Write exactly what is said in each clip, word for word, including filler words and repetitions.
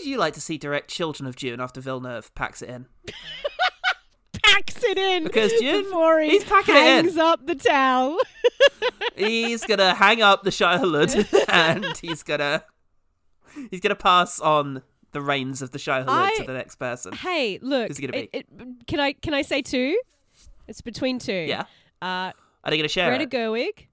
would you like to see direct Children of Dune after Villeneuve packs it in? Packs it in Because Dune, before he he's packing it in. hangs up the towel. He's gonna hang up the Shire Halud, and he's gonna he's gonna pass on the reins of the Shire Halud I- to the next person. Hey, look. Who's it gonna be? It, it, can I can I say two? It's between two. Yeah. Uh, Are they gonna share Greta it? Gerwig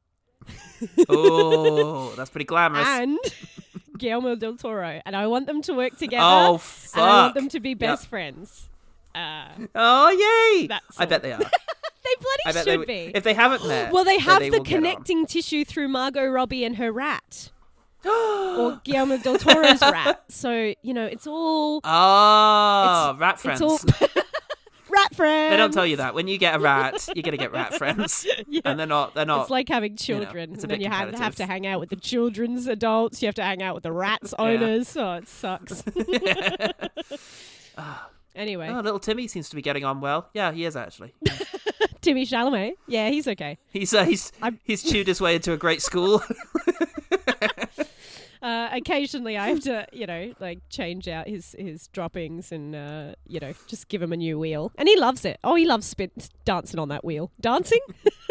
Oh, that's pretty glamorous. and Guillermo del Toro, and I want them to work together. Oh, fuck. And I want them to be best Yep. friends. Uh, Oh, yay! That's I all. bet they are. they I bloody bet they should would- be. If they haven't met, Well, they then have they the will get on. connecting tissue through Margot Robbie and her rat, or Guillermo del Toro's rat. So you know, it's all Oh, It's- rat it's friends. all rat friends. They don't tell you that. When you get a rat, you're gonna get rat friends, Yeah. and they're not. They're not. It's like having you know, children. it's a and then bit you have, competitive. have to hang out with the children's adults. You have to hang out with the rats owners. Oh, it sucks. Anyway, Oh, little Timmy seems to be getting on well. Yeah, he is actually. Timmy Chalamet. Yeah, he's okay. He's uh, he's I'm- he's chewed his way into a great school. Uh, occasionally, I have to, you know, like change out his his droppings and, uh, you know, just give him a new wheel. And he loves it. Oh, he loves spin- dancing on that wheel. Dancing?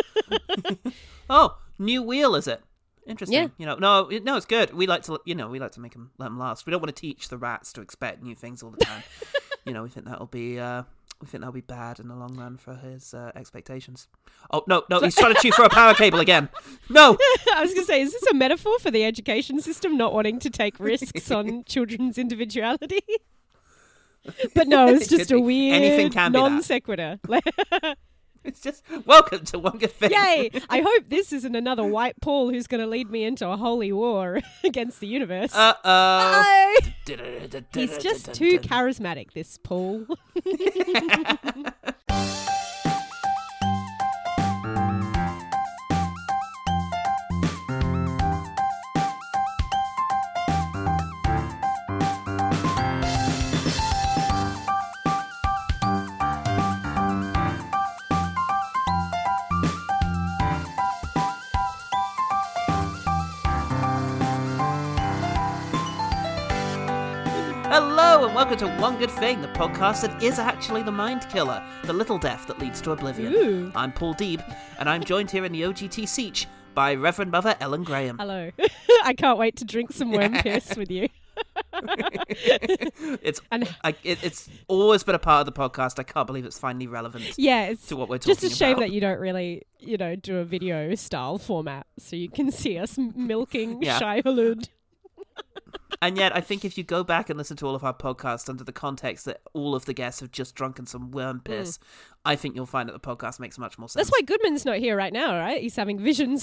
Oh, new wheel is it? Interesting. Yeah. You know, no, it- no, it's good. We like to, you know, we like to make them let them last. We don't want to teach the rats to expect new things all the time. You know, we think that'll be, uh, we think that'll be bad in the long run for his uh, expectations. Oh no, no, he's trying to chew for a power cable again. No. I was going to say, is this a metaphor for the education system not wanting to take risks on children's individuality? But no, it's It just could a be. weird Anything can be that. non sequitur. It's just welcome to One Good Thing. Yay! I hope this isn't another white Paul who's going to lead me into a holy war against the universe. Uh oh. Oh, he's just too charismatic, this Paul. Hello and welcome to One Good Thing, the podcast that is actually the mind killer, the little death that leads to oblivion. Ooh. I'm Paul Deeb, and I'm joined here in the O G T Seach by Reverend Mother Ellen Graham. Hello. I can't wait to drink some worm piss with you. It's And- I, it, it's always been a part of the podcast. I can't believe it's finally relevant Yeah, it's to what we're talking just a shame about. that you don't really, you know, do a video style format so you can see us m- milking Yeah. Shai Hulud. And yet, I think if you go back and listen to all of our podcasts under the context that all of the guests have just drunken some worm piss, I think you'll find that the podcast makes much more sense. That's why Goodman's not here right now, right? He's having visions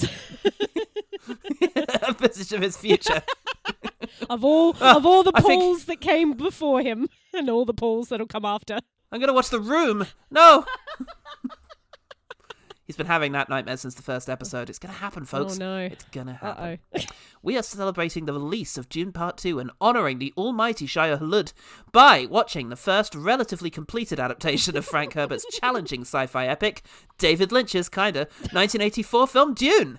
a position of his future. of all of all the I think- Pauls that came before him and all the Pauls that'll come after. I'm going to watch The Room. No! He's been having that nightmare since the first episode. It's going to happen, folks. Oh no. It's going to happen. Uh-oh. We are celebrating the release of Dune Part two and honouring the almighty Shia Hulud by watching the first relatively completed adaptation of Frank Herbert's challenging sci-fi epic, David Lynch's, kinda, nineteen eighty-four film Dune.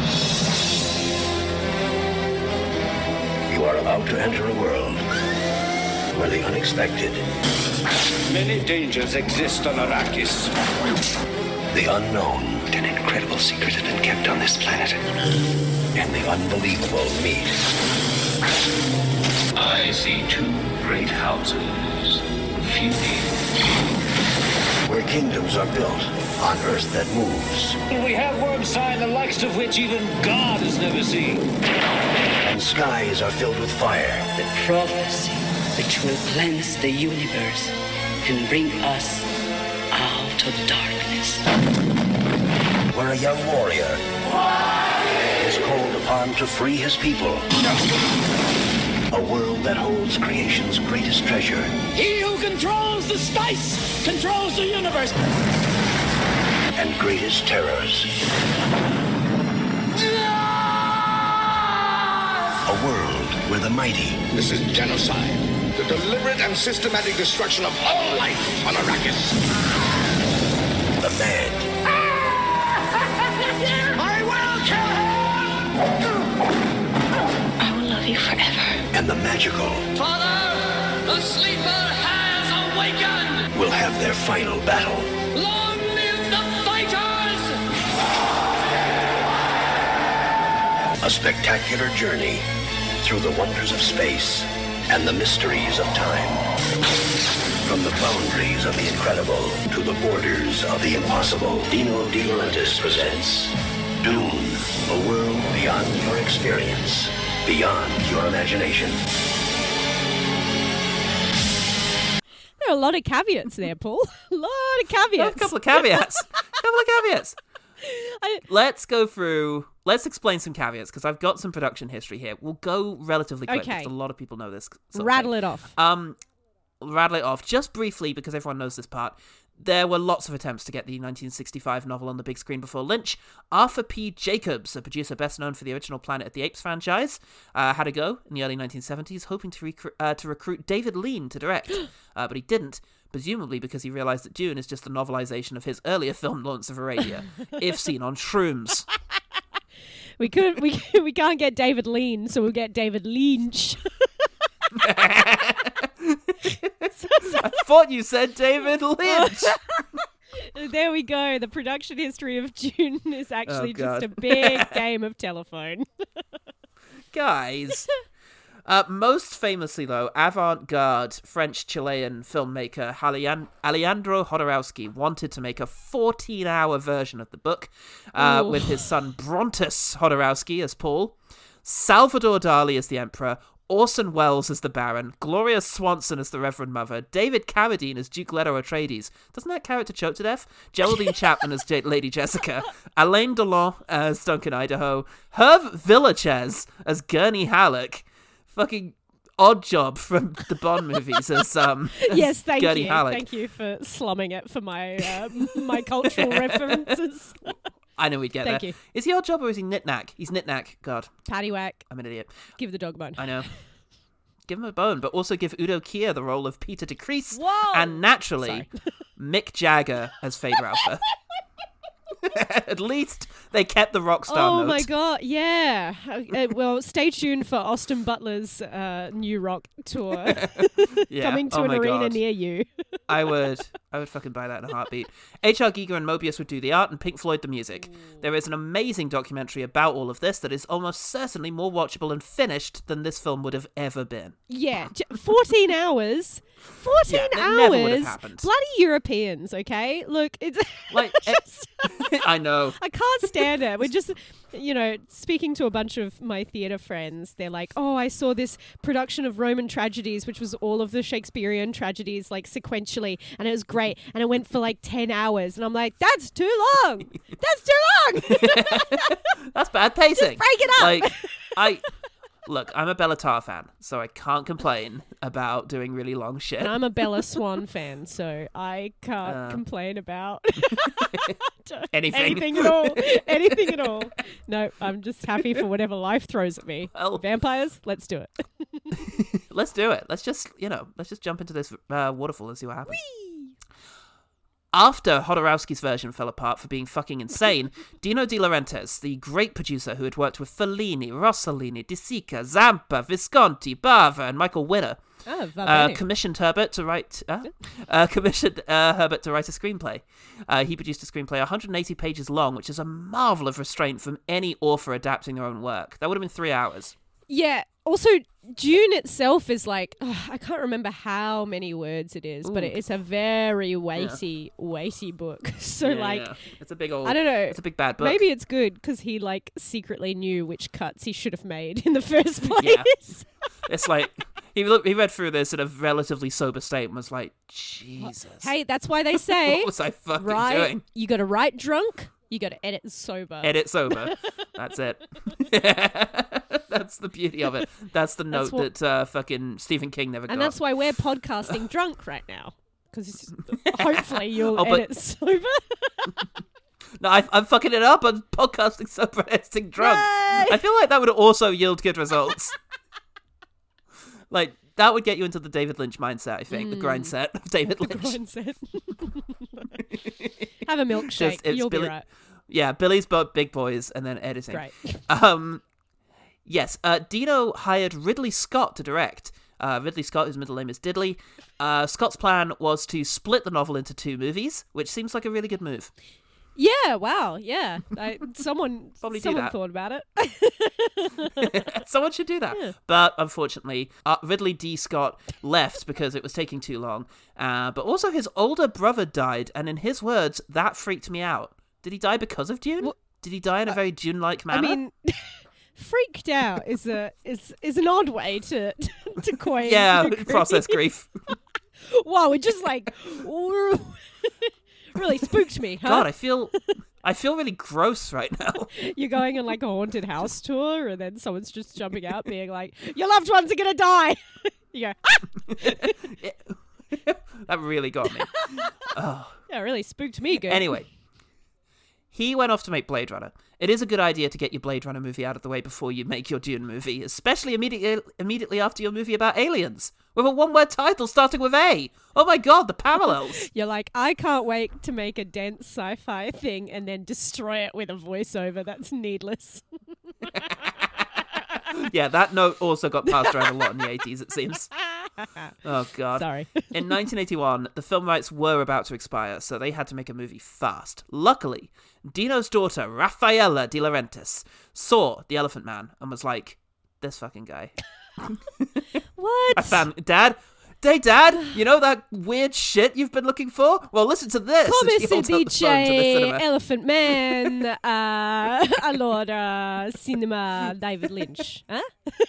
You are about to enter a world where the unexpected, Many dangers exist on Arrakis. the unknown, an incredible secret has been kept on this planet, and the unbelievable meet. I see two great houses feuding. Where kingdoms are built on earth that moves, We have Wormsign, the likes of which even God has never seen. and skies are filled with fire. The prophecy which will cleanse the universe and bring us out of darkness. Where a young warrior is called upon to free his people. A world that holds creation's greatest treasure. He who controls the spice controls the universe. And greatest terrors. A world where the mighty This is genocide. The deliberate and systematic destruction of all life on Arrakis. the mad, I will kill him! I will love you forever. and the magical. Father! awaken! will have their final battle. Long live the fighters! A spectacular journey through the wonders of space and the mysteries of time. From the boundaries of the incredible to the borders of the impossible, Dino De Laurentiis presents Dune, a world beyond your experience, beyond your imagination. There are a lot of caveats there, Paul. A lot of Oh, caveats. a couple of caveats. a couple of caveats. I- Let's go through. Let's explain some caveats because I've got some production history here. We'll go relatively quick Okay. because a lot of people know this. Sort of Rattle thing. it off. Um, rattle it off just briefly because everyone knows this part. There were lots of attempts to get the nineteen sixty-five novel on the big screen before Lynch. Arthur P. Jacobs, a producer best known for the original Planet of the Apes franchise, uh, had a go in the early nineteen seventies, hoping to, recru- uh, to recruit David Lean to direct, uh, but he didn't, presumably because he realised that Dune is just a novelisation of his earlier film Lawrence of Arabia, if seen on shrooms. We could we we can't get David Lean, so we'll get David Lynch. I thought you said David Lynch. There we go. The production history of Dune is actually Oh, just God. a big game of telephone. Guys. Uh, most famously, though, avant-garde French-Chilean filmmaker Alejandro Alejandro Jodorowsky wanted to make a fourteen-hour version of the book uh, Ooh. with his son Brontis Jodorowsky as Paul, Salvador Dali as the Emperor, Orson Welles as the Baron, Gloria Swanson as the Reverend Mother, David Carradine as Duke Leto Atreides. Doesn't that character choke to death? Geraldine Chapman as J- Lady Jessica, Alain Delon as Duncan Idaho, Hervé Villachez as Gurney Halleck, fucking Odd Job from the Bond movies as um as Yes, thank Gurney you. Halleck. Thank you for slumming it for my uh, my cultural references. I know we'd get Thank there. you. Is he Odd Job or is he Knick-Knack? He's Knick-Knack. God, Paddywhack, I'm an idiot. give the dog bone. I know. Give him a bone, but also give Udo Kier the role of Peter de Creese. Whoa! And naturally, Sorry. Mick Jagger as Fade Ralph. At least they kept the rock star Oh note. my god, yeah. Uh, well, stay tuned for Austin Butler's uh, new rock tour Yeah. coming to oh an my arena God. near you. I would, I would fucking buy that in a heartbeat. H R. Giger and Mobius would do the art and Pink Floyd the music. There is an amazing documentary about all of this that is almost certainly more watchable and finished than this film would have ever been. Yeah, j- fourteen hours. fourteen Yeah, that hours. never would have happened. Bloody Europeans, okay? Look, it's Like, just, eh, I know. I can't stand it. We're just, you know, speaking to a bunch of my theatre friends. They're like, oh, I saw this production of Roman tragedies, which was all of the Shakespearean tragedies, like sequentially, and it was great. And it went for like ten hours. And I'm like, that's too long. That's too long. That's bad pacing. break it up. Like, I look, I'm a Bellatar fan, so I can't complain about doing really long shit. And I'm a Bella Swan fan, so I can't Uh. complain about Anything. anything at all. Anything at all. No, I'm just happy for whatever life throws at me. Well. Vampires, let's do it. Let's do it. Let's just, you know, let's just jump into this uh, waterfall and see what happens. After Jodorowsky's version fell apart for being fucking insane, Dino De Laurentiis, the great producer who had worked with Fellini, Rossellini, De Sica, Zampa, Visconti, Bava, and Michael Winner, Oh, uh, Valverde. commissioned Herbert to write. Uh, uh, commissioned uh, Herbert to write a screenplay. Uh, he produced a screenplay one hundred eighty pages long, which is a marvel of restraint from any author adapting their own work. That would have been three hours. Yeah. Also, Dune itself is like, ugh, I can't remember how many words it is, but Ooh. it's a very weighty, weighty book. So, Yeah, like, yeah. It's a big old. I don't know. It's a big bad book. Maybe it's good because he, like, secretly knew which cuts he should have made in the first place. Yeah. It's like he looked, he read through this in a relatively sober state and was like, Jesus. Hey, that's why they say, what was I fucking right, doing? you got to write drunk, you got to edit sober. Edit sober. That's it. That's the beauty of it. That's the note That's what- that uh, fucking Stephen King never And got. that's why we're podcasting drunk right now. Because hopefully you'll Oh, but- edit sober. No, I, I'm fucking it up. I'm podcasting sober and editing drunk. Yay! I feel like that would also yield good results. Like, that would get you into the David Lynch mindset, I think. The grind set of David Lynch. Mindset. Have a milkshake. Just- it's You'll Billy- be right. Yeah, Billy's Bo- Big Boys and then editing. Great. Um, yes, uh, Dino hired Ridley Scott to direct. Uh, Ridley Scott, whose middle name is Diddley. Uh, Scott's plan was to split the novel into two movies, which seems like a really good move. Yeah, wow, yeah. I, someone Probably do someone that. thought about it. Someone should do that. Yeah. But unfortunately, uh, Ridley D. Scott left because it was taking too long. Uh, but also his older brother died, and in his words, that freaked me out. Did he die because of Dune? Well, Did he die in a very Dune-like manner? I mean, freaked out is a is is an odd way to to coin. yeah, grief. process grief. Wow, it just like really spooked me. Huh? God, I feel, I feel really gross right now. You're going on like a haunted house tour, and then someone's just jumping out, being like, "Your loved ones are gonna die." You go, ah! That really got me. Oh. Yeah, it really spooked me. Good. Anyway, he went off to make Blade Runner. It is a good idea to get your Blade Runner movie out of the way before you make your Dune movie, especially immediately immediately after your movie about aliens, with a one-word title starting with A. Oh my god, the parallels. You're like, I can't wait to make a dense sci-fi thing and then destroy it with a voiceover. That's needless. Yeah, that note also got passed around a lot in the eighties, it seems. Oh, God. Sorry. In nineteen eighty-one, the film rights were about to expire, so they had to make a movie fast. Luckily, Dino's daughter, Raffaella De Laurentiis, saw The Elephant Man and was like, this fucking guy. What? I found Dad. Hey, Dad, you know that weird shit you've been looking for? Well, listen to this. Come And she holds up the phone to the dice, cinema. Elephant Man, uh, allora, cinema, David Lynch. Huh?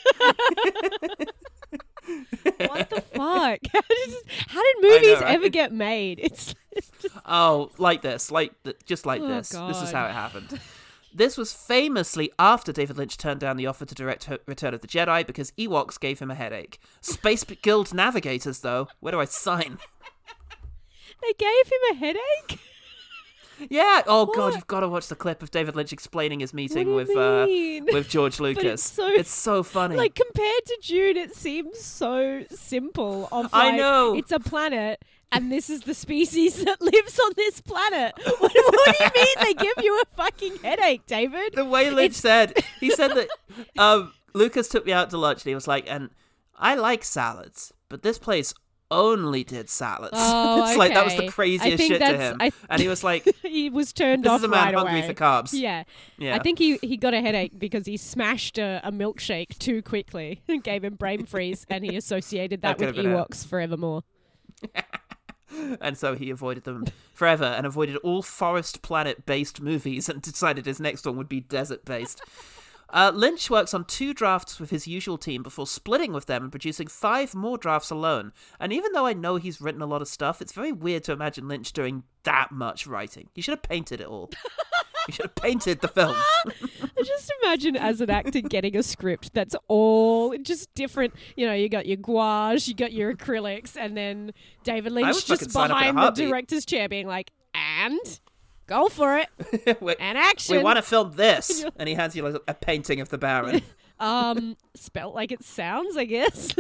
What the fuck? How did, how did movies know, right? ever get made? It's, it's just... Oh, like this, like th- just like Oh, this. This is God. how it happened. This was famously after David Lynch turned down the offer to direct Ho- Return of the Jedi because Ewoks gave him a headache. Space Guild Navigators, though, where do I sign? They gave him a headache? Yeah. Oh God, What? you've got to watch the clip of David Lynch explaining his meeting do you with uh, mean? with George Lucas. it's so- it's so funny. Like, compared to June, it seems so simple. Of I like, know. It's a planet, and this is the species that lives on this planet. What, what do you mean they give you a fucking headache, David? the way Lynch It's- said, he said that um, Lucas took me out to lunch and he was like, and I like salads, but this place only did salads. Oh, It's like that was okay. the I craziest think shit to that's- him. I- And he was like, He was turned this off is a man right hungry away. for carbs. Yeah. Yeah. I think he, he got a headache because he smashed a, a milkshake too quickly and gave him brain freeze, and he associated that, That with could have been it. Ewoks forevermore. And so he avoided them forever and avoided all Forest Planet-based movies and decided his next one would be desert-based. Uh, Lynch works on two drafts with his usual team before splitting with them and producing five more drafts alone. And even though I know he's written a lot of stuff, it's very weird to imagine Lynch doing that much writing. He should have painted it all. He should have painted the film. I just imagine as an actor getting a script that's all just different. You know, you got your gouache, you got your acrylics, and then David would Lynch fucking just sign up in a behind the heartbeat. director's chair being like, and go for it, we, and action. we want to film this. And he hands you like a painting of the Baron. Um, spelt like it sounds, I guess.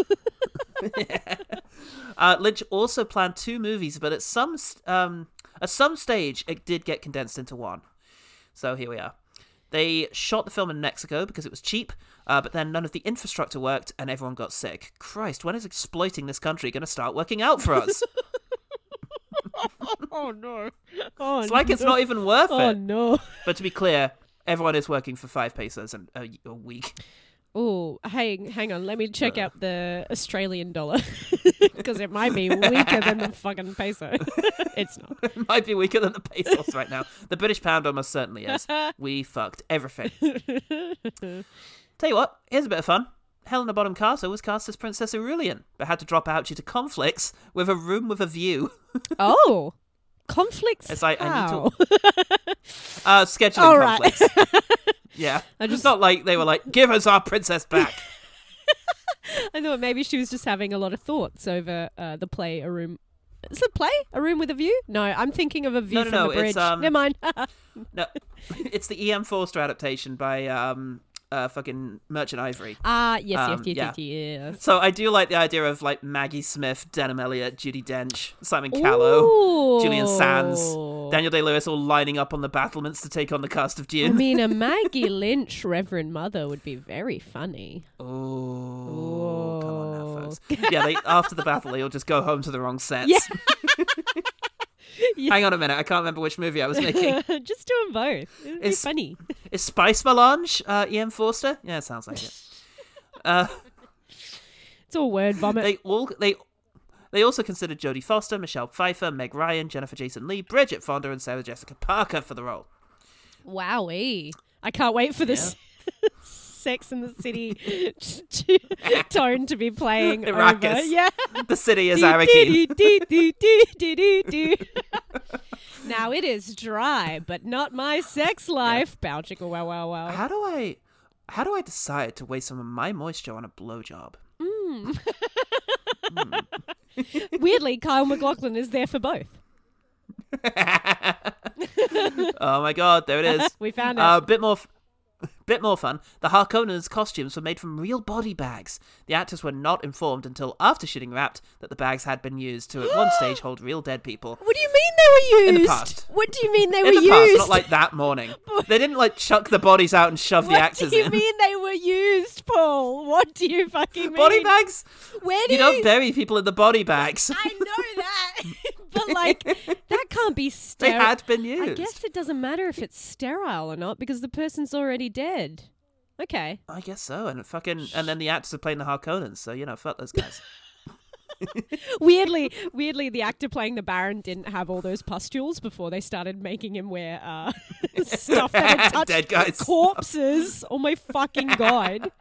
Uh, Lynch also planned two movies, but at some st- um, at some stage, it did get condensed into one. So here we are. They shot the film in Mexico because it was cheap, uh, but then none of the infrastructure worked and everyone got sick. Christ, when is exploiting this country going to start working out for us? Oh no! Oh, It's like no. it's not even worth Oh it. no! But to be clear, everyone is working for five pesos an- a, a week. Oh, hang, hang on. Let me check out the Australian dollar because it might be weaker than the fucking peso. It's not. It might be weaker than the pesos right now. The British pound almost certainly is. We fucked everything. Tell you what, here's a bit of fun. Helena Bonham Carter was cast as Princess Aurelian, but had to drop out due to conflicts with A Room with a View. Oh, conflicts. It's like, I need How? to... Uh, scheduling All right. conflicts. Yeah. I just- It's not like they were like, give us our princess back. I thought maybe she was just having a lot of thoughts over uh, the play A Room. Is it play A Room with a View? No, I'm thinking of A View No, no, from no, the Bridge. it's, um, Never mind. No, it's the E M Forster adaptation by um, uh, fucking Merchant Ivory. Ah, yes, Um, yes, yes, yeah. yes, yes. So I do like the idea of like Maggie Smith, Denham Elliott, Judi Dench, Simon Callow, Julian Sands, Ooh. Daniel Day-Lewis all lining up on the battlements to take on the cast of I Dune. mean, a Maggie Lynch Reverend Mother would be very funny. Oh, come on now, knows? Yeah, they after the battle, they all just go home to the wrong sets. Yeah. Yeah. Hang on a minute, I can't remember which movie I was making. Just do them both. It'd be Is- funny. Is Spice Melange uh, E M Forster? Yeah, it sounds like it. Uh, It's all word vomit. they all they they also considered Jodie Foster, Michelle Pfeiffer, Meg Ryan, Jennifer Jason Leigh, Bridget Fonda, and Sarah Jessica Parker for the role. Wowee. I can't wait for this Sex and the City t- tone to be playing over. Arrakis. Yeah. The city is Do, Arakeen. do, do, do, do, do, do, do. Now it is dry, but not my sex life. Bow chicka wow wow wow. How do I how do I decide to waste some of my moisture on a blowjob? Weirdly, Kyle MacLachlan is there for both. Oh my god, there it is. We found it. A uh, bit more f- bit more fun. The Harkonnens' costumes were made from real body bags. The actors were not informed until after shooting Wrapped that the bags had been used to at one stage hold real dead people. What do you mean they were used? In the past. What do you mean they In were the used? past, not like that morning. They didn't like chuck the bodies out and shove the What actors do you in. mean they were used, Paul? What do you fucking mean? Body bags? Where do You you... don't bury people in the body bags. I know that. But, like, that can't be They sterile. had been used. I guess it doesn't matter if it's sterile or not because the person's already dead. Okay. I guess so. And fucking, and then the actors are playing the Harkonnens, so you know, fuck those guys. Weirdly, weirdly, the actor playing the Baron didn't have all those pustules before they started making him wear uh, stuff that had touched Dead guys. corpses. Oh my fucking god!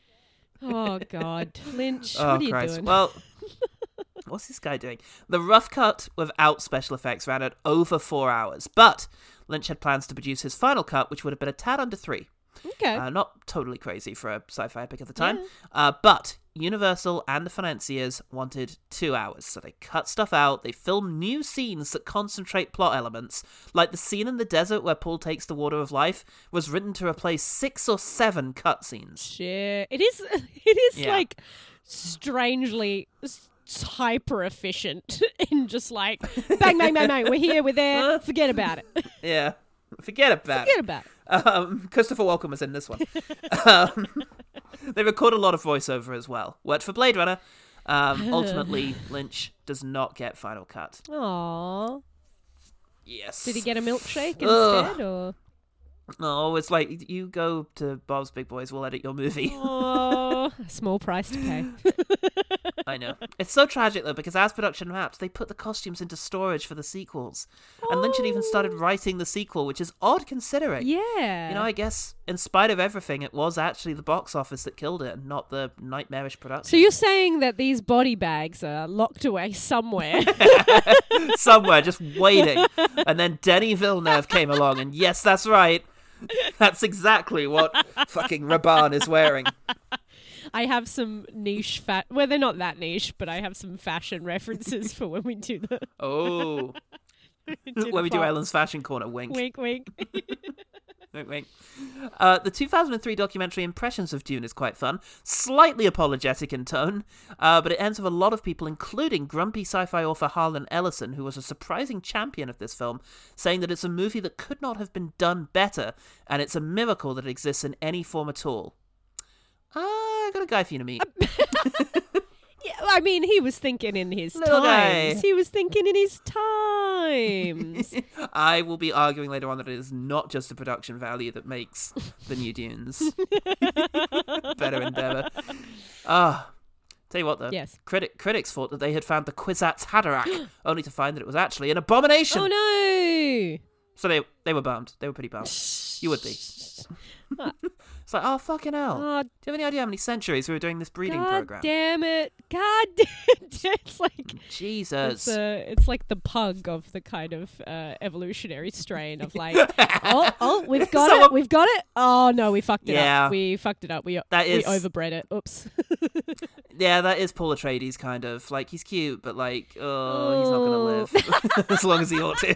Oh god, Lynch, Oh what are you Christ! doing? Well, what's this guy doing? The rough cut without special effects ran at over four hours, but Lynch had plans to produce his final cut, which would have been a tad under three. Okay. Uh, not totally crazy for a sci-fi epic at the time, uh, but Universal and the financiers wanted two hours, so they cut stuff out. They filmed new scenes that concentrate plot elements, like the scene in the desert where Paul takes the water of life was written to replace six or seven cutscenes. Shit. It is. It is Yeah. like strangely s- hyper efficient in just like bang bang bang bang. We're here. We're there. Forget about it. Yeah, forget about Forget it. about it. Um, Christopher Walken was in this one. um, they record a lot of voiceover as well. Worked for Blade Runner. Um, ultimately, Lynch does not get final cut. Aww. Yes. Did he get a milkshake Ugh. instead, or? Oh, it's like, you go to Bob's Big Boys, we'll edit your movie. Oh, a small price to pay. I know. It's so tragic, though, because as production wrapped, they put the costumes into storage for the sequels. And Lynch had even started writing the sequel, which is odd considering. Yeah. You know, I guess, in spite of everything, it was actually the box office that killed it, and not the nightmarish production. So you're saying that these body bags are locked away somewhere? Somewhere, just waiting. And then Denis Villeneuve came along, and yes, that's right. That's exactly what fucking Raban is wearing. I have some niche fat. Well, they're not that niche, but I have some fashion references for when we do the. Oh. do When we do plot. Ellen's Fashion Corner, wink. Wink, wink. Wink, wink. Uh, the two thousand three documentary Impressions of Dune is quite fun, slightly apologetic in tone, uh, but it ends with a lot of people, including grumpy sci-fi author Harlan Ellison, who was a surprising champion of this film, saying that it's a movie that could not have been done better, and it's a miracle that it exists in any form at all. Uh, I got a guy for you to meet. Yeah, I mean, he was thinking in his Little times. guy. He was thinking in his times. I will be arguing later on that it is not just the production value that makes the new Dunes better and better. Ah, tell you what though. Yes. Critic, critics thought that they had found the Kwisatz Haderach, only to find that it was actually an abomination. Oh no! So they they were bummed. They were pretty bummed. You would be. It's like, oh fucking hell. Oh, Do you have any idea how many centuries we were doing this breeding God program? damn it! God damn it! It's like Jesus. it's, uh, it's like the pug of the kind of uh, evolutionary strain of like, oh, oh, we've got So, it, um, we've got it. Oh no, we fucked it Yeah. up. We fucked it up. We That we is- overbred it. Oops. Yeah, that is Paul Atreides kind of. Like, he's cute, but like, oh, he's not going to live as long as he ought to.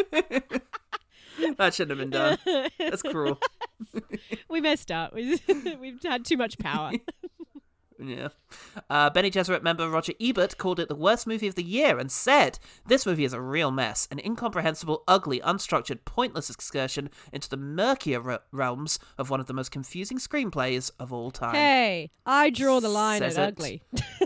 That shouldn't have been done. That's cruel. We messed up. We, we've had too much power. Yeah. Uh, Bene Gesserit member Roger Ebert called it the worst movie of the year and said, "This movie is a real mess, an incomprehensible, ugly, unstructured, pointless excursion into the murkier re- realms of one of the most confusing screenplays of all time." Hey, I draw the line Says at it. ugly.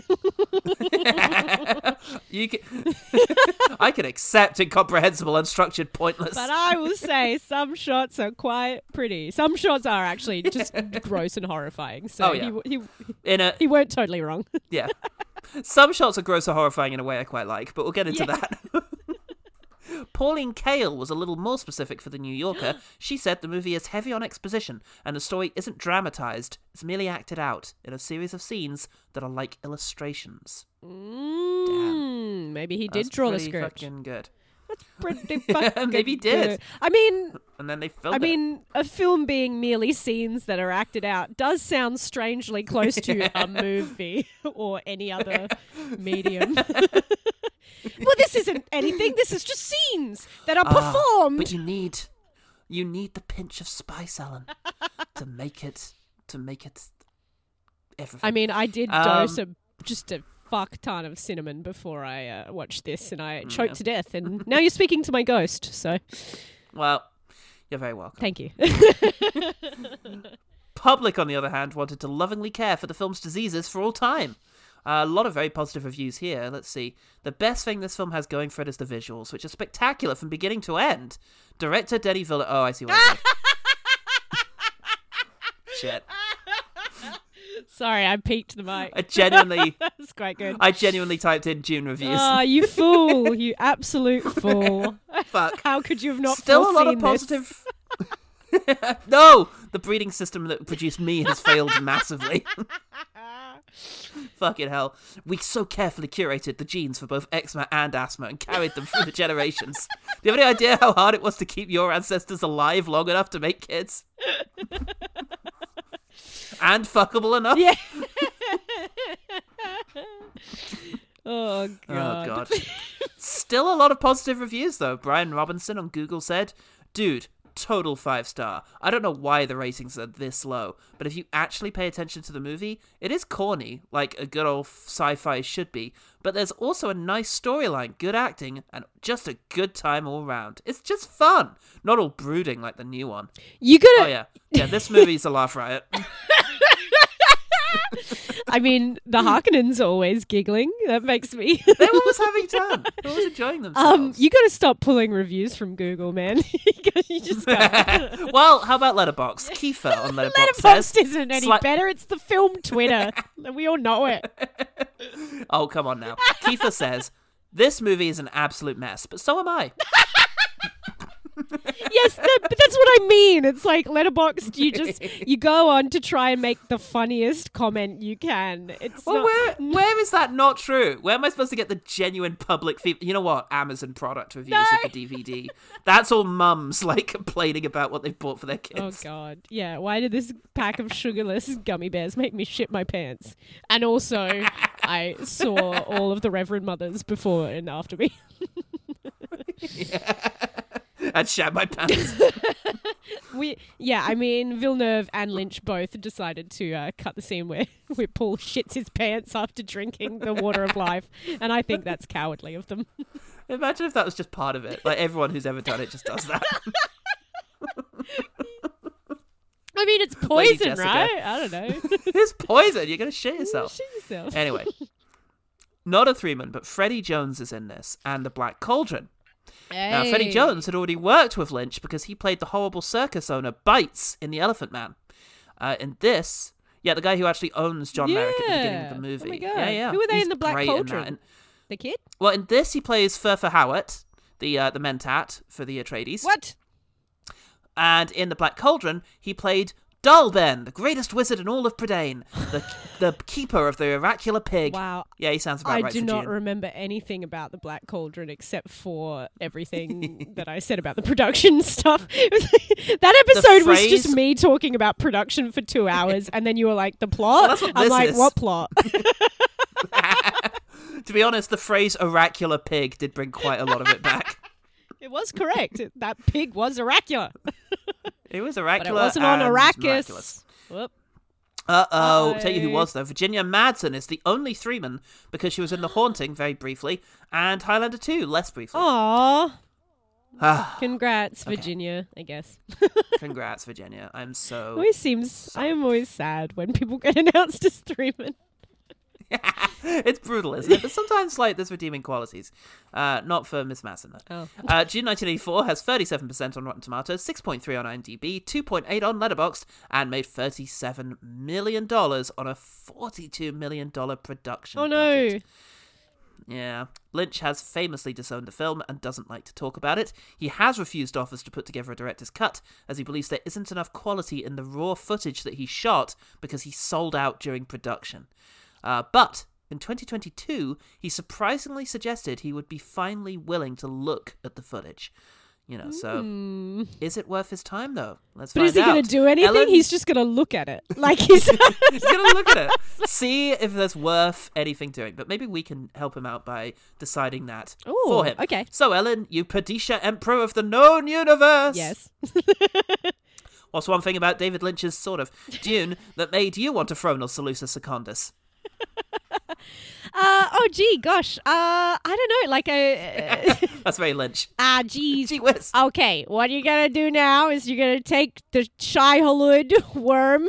You can... I can accept incomprehensible, unstructured, pointless. But I will say some shots are quite pretty. Some shots are actually just gross and horrifying. So Oh, yeah. he, he, In a he weren't totally wrong. Yeah. Some shots are gross or horrifying in a way I quite like, but we'll get into Yeah. that. Pauline Kael was a little more specific for The New Yorker. She said the movie is heavy on exposition, and the story isn't dramatized. It's merely acted out in a series of scenes that are like illustrations. Mm, maybe he did That's draw the pretty script. fucking good. Pretty fucking Maybe he did. good. I mean, And then they filmed I it. mean, a film being merely scenes that are acted out does sound strangely close to a movie or any other medium. Well, this isn't anything. This is just scenes that are Ah, performed. But you need, you need the pinch of spice, Ellen, to make it, to make it everything. I mean, I did Um, dose a, just a fuck ton of cinnamon before I uh, watched this, and I choked yeah. to death. And now you're speaking to my ghost, so Well, you're very welcome. thank you. Public, on the other hand, wanted to lovingly care for the film's diseases for all time. Uh, a lot of very positive reviews here. Let's see. The best thing this film has going for it is the visuals, which are spectacular from beginning to end. Director Denis Villeneuve... Oh, I see what I did. Shit. Sorry, I peaked the mic. I genuinely... That's quite good. I genuinely typed in June reviews. Ah, you fool! You absolute fool! Fuck. How could you have not Still a lot of foreseen this? positive... No! The breeding system that produced me has failed massively. Fucking hell. We so carefully curated the genes for both eczema and asthma and carried them through the generations. Do you have any idea how hard it was to keep your ancestors alive long enough to make kids? And fuckable enough? Yeah. Oh god. Oh, God. Still a lot of positive reviews, though. Brian Robinson on Google said, "Dude, total five star. I don't know why the ratings are this low, but if you actually pay attention to the movie, it is corny, like a good old sci-fi should be, but there's also a nice storyline, good acting, and just a good time all round. It's just fun. Not all brooding like the new one." You gotta. Oh, yeah. Yeah, this movie's a laugh riot. I mean, the Harkonnens are always giggling. That makes me. They're always having fun. They're always enjoying themselves. Um, you gotta stop pulling reviews from Google, man. you gotta- you just gotta. Well, how about Letterboxd? Kiefer on Letterboxd Letterboxd says... isn't any Sli- better. It's the film Twitter. We all know it. Oh, come on now. Kiefer says, "This movie is an absolute mess, but so am I." Yes, that, but that's what I mean. It's like Letterboxd. You just you go on to try and make the funniest comment you can. It's Well, not, where where is that not true? Where am I supposed to get the genuine public feedback? You know what? Amazon product reviews No. of the D V D. That's all mums like complaining about what they've bought for their Oh kids. god, yeah. Why did this pack of sugarless gummy bears make me shit my pants? And also, I saw all of the Reverend Mothers before and after me. I'd shat my pants. We, yeah, I mean, Villeneuve and Lynch both decided to uh, cut the scene where, where Paul shits his pants after drinking the water of life, and I think that's cowardly of them. Imagine if that was just part of it. Like everyone who's ever done it just does that. I mean, it's Lady poison, Jessica. right? I don't know. It's poison. You're gonna shit yourself. Shit yourself. Anyway, not a three-man, but Freddie Jones is in this, and the Black Cauldron. Now, Freddie Hey. Jones had already worked with Lynch because he played the horrible circus owner Bites in The Elephant Man. Uh, in this, yeah, the guy who actually owns John Merrick at the beginning of the Yeah. movie. Oh my God. Yeah, yeah. Who are they He's in The Black great in that. Cauldron? And- The kid? well, in this, he plays Furfer Howat, the uh, the Mentat for the Atreides. What? And in The Black Cauldron, he played Dalben, the greatest wizard in all of Prydain, the the keeper of the oracular pig. Wow. Yeah, he sounds about I right do for not June. remember anything about the Black Cauldron except for everything that I said about the production stuff. It was like- that episode was just phrase- me talking about production for two hours, and then you were like, "The plot." Well, that's what I'm this like, is. "What plot?" To be honest, the phrase oracular pig did bring quite a lot of it back. It was correct. That pig was oracular, It was but oracular it wasn't on and Arrakis. miraculous. Whoop. Uh-oh. Tell you who was, though. Virginia Madsen is the only Threeman because she was in The Haunting very briefly and Highlander two less briefly. Aww. Ah, Congrats, okay. Virginia, I guess. Congrats, Virginia. I'm so... Always seems... I am always sad when people get announced as Threeman. It's brutal, isn't it? But sometimes, like, there's redeeming qualities. Uh, not for Miss Madsen, though. Oh. uh, June nineteen eighty-four has thirty-seven percent on Rotten Tomatoes, six point three on IMDb, two point eight on Letterboxd, and made thirty-seven million dollars on a forty-two million dollars production Oh, no. budget. Yeah. Lynch has famously disowned the film and doesn't like to talk about it. He has refused offers to put together a director's cut, as he believes there isn't enough quality in the raw footage that he shot because he sold out during production. Uh, but in twenty twenty-two, he surprisingly suggested he would be finally willing to look at the footage. You know, so Mm. is it worth his time, though? Let's But find is he out. going to do anything? Ellen- He's just going to look at it. Like he's... He's going to look at it, see if there's worth anything doing. But maybe we can help him out by deciding that Ooh, for him. okay. So, Ellen, you Padisha Emperor of the known universe. Yes. What's one thing about David Lynch's sort of Dune that made you want to Thronal Salusa Secundus? Uh, oh, gee, gosh. Uh, I don't know. Like a... Uh, That's very Lynch. ah, geez. Gee whiz. Okay, what you're going to do now is you're going to take the Shai-Hulud worm...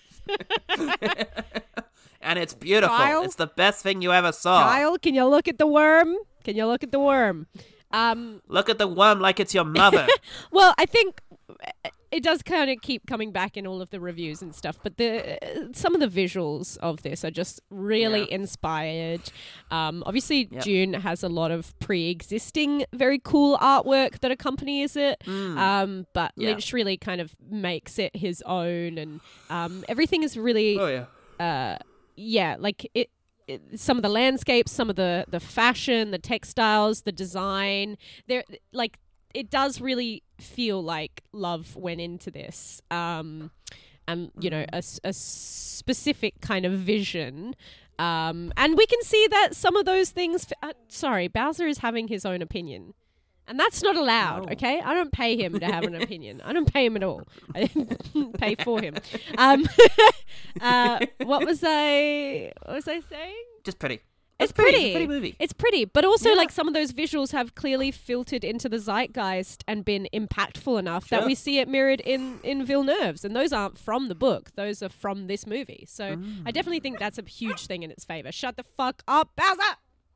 And it's beautiful. Kyle? It's the best thing you ever saw. Kyle, can you look at the worm? Can you look at the worm? Um, Look at the worm like it's your mother. well, I think it does kind of keep coming back in all of the reviews and stuff, but the uh, some of the visuals of this are just really Yeah. inspired. Um, obviously, Yep. Dune has a lot of pre-existing, very cool artwork that accompanies it, um, but Yeah. Lynch really kind of makes it his own, and um, everything is really... Oh, yeah. uh yeah like it, it some of the landscapes, some of the the fashion, the textiles, the design, there like it does really feel like love went into this, um and you know a, s- a specific kind of vision, um and we can see that some of those things f- uh, sorry Bowser is having his own opinion. And that's not allowed, No. okay? I don't pay him to have an opinion. I don't pay him at all. I pay for him. Um, uh, what was I? What was I saying? Just pretty. It's pretty. pretty. It's a pretty movie. It's pretty, but also Yeah. like some of those visuals have clearly filtered into the zeitgeist and been impactful enough that Sure. we see it mirrored in in Villeneuve's, and those aren't from the book; those are from this movie. So Mm. I definitely think that's a huge thing in its favor. Shut the fuck up, Bowser!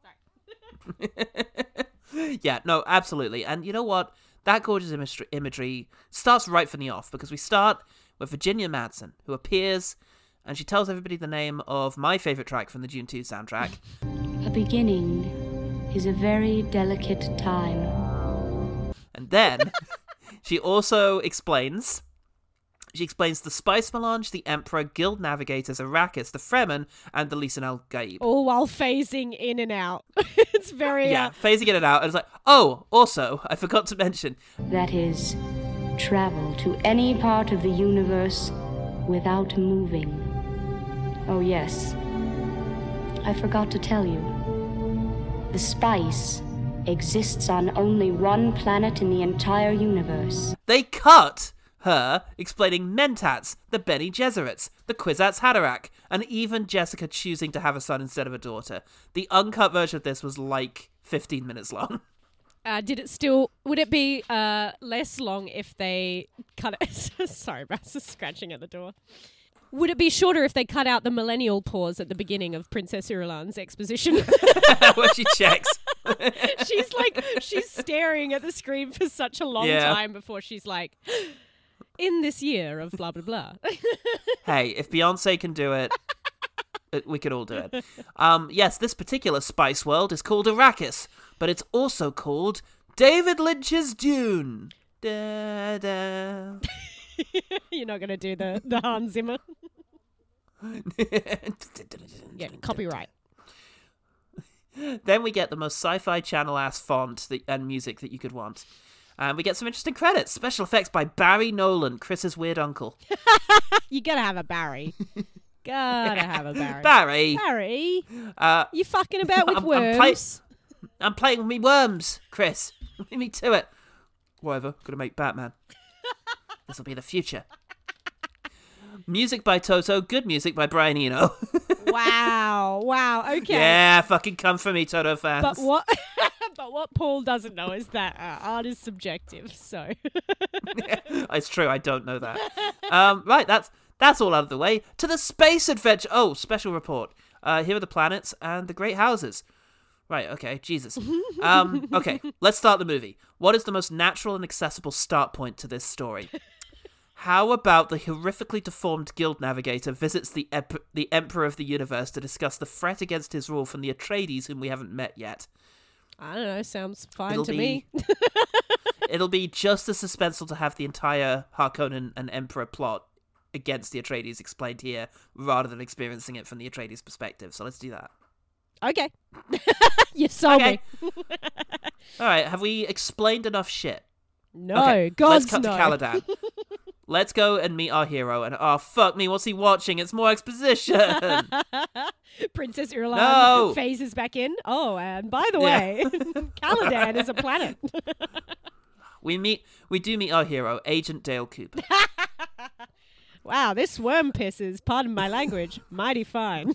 Yeah, no, absolutely. And you know what? That gorgeous imagery, imagery starts right from the off, because we start with Virginia Madsen, who appears and she tells everybody the name of my favourite track from the Dune two soundtrack. A beginning is a very delicate time. And then she also explains... She explains the Spice Melange, the Emperor, Guild Navigators, Arrakis, the Fremen, and the Lisan al Gaib. All while phasing in and out. It's very... Yeah, Uh, phasing it out. And it's like, oh, also, I forgot to mention, That is, travel to any part of the universe without moving. Oh, yes. I forgot to tell you. The spice exists on only one planet in the entire universe. they cut her explaining Mentats, the Bene Gesserits, the Kwisatz Haderach, and even Jessica choosing to have a son instead of a daughter. The uncut version of this was like fifteen minutes long. uh, did it still... Would it be uh, less long if they cut it... Sorry, Bass is scratching at the door. Would it be shorter if they cut out the millennial pause at the beginning of Princess Irulan's exposition? When she checks. She's like... She's staring at the screen for such a long Yeah. time before she's like... In this year of blah, blah, blah. Hey, if Beyonce can do it, it- we could all do it. Um, yes, this particular spice world is called Arrakis, but it's also called David Lynch's Dune. Da, da. You're not going to do the, the Hans Zimmer. Yeah, copyright. Then we get the most sci-fi channel-ass font that, and music that you could want. And we get some interesting credits. Special effects by Barry Nolan, Chris's weird uncle. You gotta have a Barry. Gotta have a Barry. Barry! Barry, Uh, you fucking about with I'm, I'm, worms. play- I'm playing with me worms, Chris. Leave me to it. Whatever, gonna make Batman. This'll be the future. Music by Toto, good music by Brian Eno. Wow, wow, okay. Yeah, fucking come for me, Toto fans. But what But what Paul doesn't know is that uh, art is subjective, so... It's true, I don't know that. Um, right, that's that's all out of the way. To the space adventure... Oh, special report. Uh, here are the planets and the great houses. Right, okay, Jesus. Um, okay, let's start the movie. What is the most natural and accessible start point to this story? How about the horrifically deformed guild navigator visits the ep- the Emperor of the Universe to discuss the threat against his rule from the Atreides, whom we haven't met yet? I don't know, sounds fine It'll to be, me. It'll be just as suspenseful to have the entire Harkonnen and Emperor plot against the Atreides explained here, rather than experiencing it from the Atreides perspective. So let's do that. Okay. You sold Okay. me. All right, have we explained enough shit? No, Okay, God's let's cut no. to Caladan. Let's go and meet our hero. And oh, fuck me, what's he watching? It's more exposition. Princess Irulan No. phases back in. Oh, and by the Yeah. way, Caladan is a planet. we meet, we do meet our hero, Agent Dale Cooper. Wow, this worm piss is, pardon my language, mighty fine.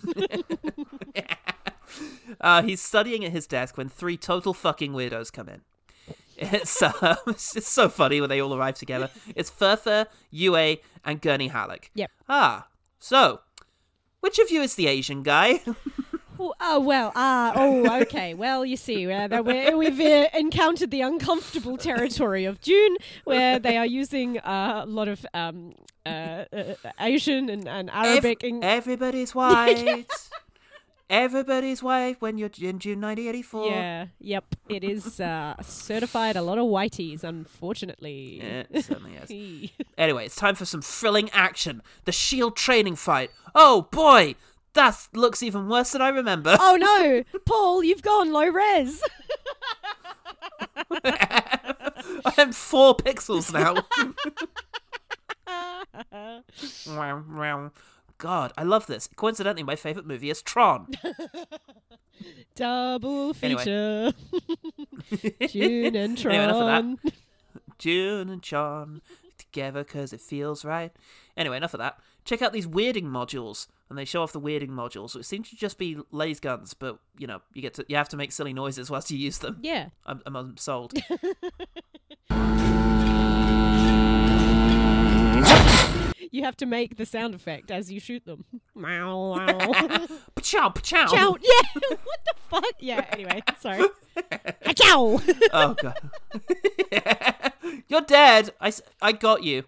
Uh, he's studying at his desk when three total fucking weirdos come in. It's uh, it's just so funny when they all arrive together. It's Further, Yue, and Gurney Halleck. Yep. Ah, so which of you is the Asian guy? Oh, oh, well, ah, oh, okay. Well, you see, uh, that we're, we've uh, encountered the uncomfortable territory of Dune, where they are using uh, a lot of um, uh, uh, Asian and, and Arabic. Ev- in- everybody's white. Everybody's white when you're in June nineteen eighty-four. Yeah, yep. It is uh, certified a lot of whiteys, unfortunately. Yeah, it certainly is. Anyway, it's time for some thrilling action. The SHIELD training fight. Oh boy, that looks even worse than I remember. Oh no, Paul, you've gone low res. I'm four pixels now. Wow, wow. God, I love this. Coincidentally, my favourite movie is Tron. Double Anyway. feature. June and Tron. Anyway, enough of that. June and Tron together because it feels right. Anyway, enough of that. Check out these weirding modules, and they show off the weirding modules. It seems to just be laser guns, but you know, you get to you have to make silly noises whilst you use them. Yeah. I'm, I'm sold. You have to make the sound effect as you shoot them. Meow, meow. Pachow, pachow. Chow. Yeah. What the fuck? Yeah. Anyway, sorry. Chow. Oh god. You're dead. I, s- I got you.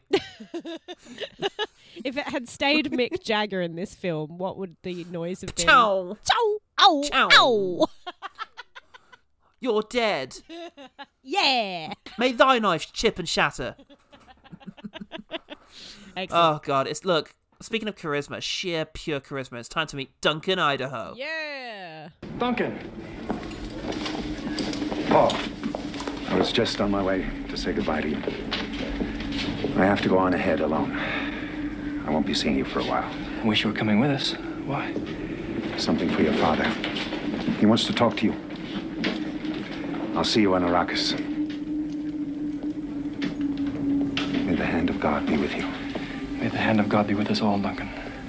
If it had stayed Mick Jagger in this film, what would the noise have been? Chow. Chow. Ow. Chow. Ow. You're dead. Yeah. May thy knife chip and shatter. Excellent. Oh god, it's look. Speaking of charisma, sheer pure charisma, it's time to meet Duncan Idaho. Yeah. Duncan. Paul, I was just on my way to say goodbye to you. I have to go on ahead alone. I won't be seeing you for a while. I wish you were coming with us. Why? Something for your father. He wants to talk to you. I'll see you on Arrakis. May the hand of God be with you. May the hand of God be with us all, Duncan.